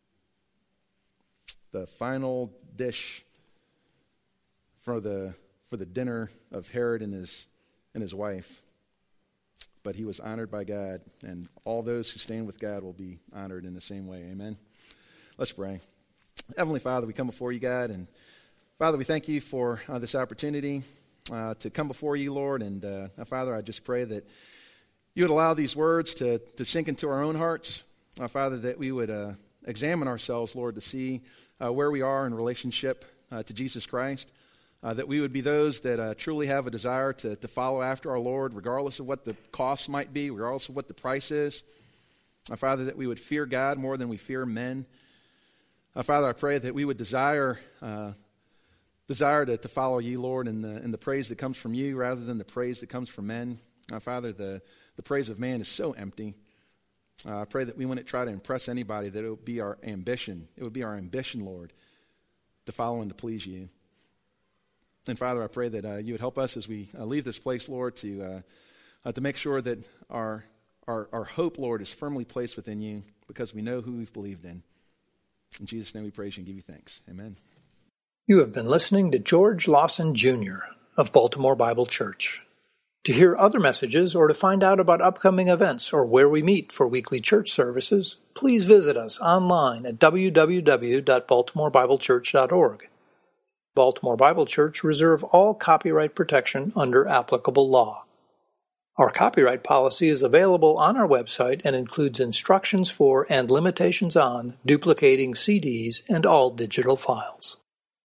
The final dish for the dinner of Herod and his wife. But he was honored by God, and all those who stand with God will be honored in the same way. Amen. Let's pray. Heavenly Father, we come before you, God, and Father, we thank you for this opportunity to come before you, Lord. And Father, I just pray that you would allow these words to sink into our own hearts. Father, that we would examine ourselves, Lord, to see where we are in relationship to Jesus Christ. that we would be those that truly have a desire to follow after our Lord, regardless of what the cost might be, regardless of what the price is. Father, that we would fear God more than we fear men. Father, I pray that we would desire to follow you, Lord, in the praise that comes from you rather than the praise that comes from men. Father, the praise of man is so empty. I pray that we wouldn't try to impress anybody, that it would be our ambition. It would be our ambition, Lord, to follow and to please you. And Father, I pray that you would help us as we leave this place, Lord, to make sure that our hope, Lord, is firmly placed within you because we know who we've believed in. In Jesus' name we praise you and give you thanks. Amen. You have been listening to George Lawson Jr. of Baltimore Bible Church. To hear other messages or to find out about upcoming events or where we meet for weekly church services, please visit us online at www.baltimorebiblechurch.org. Baltimore Bible Church reserve all copyright protection under applicable law. Our copyright policy is available on our website and includes instructions for and limitations on duplicating CDs and all digital files.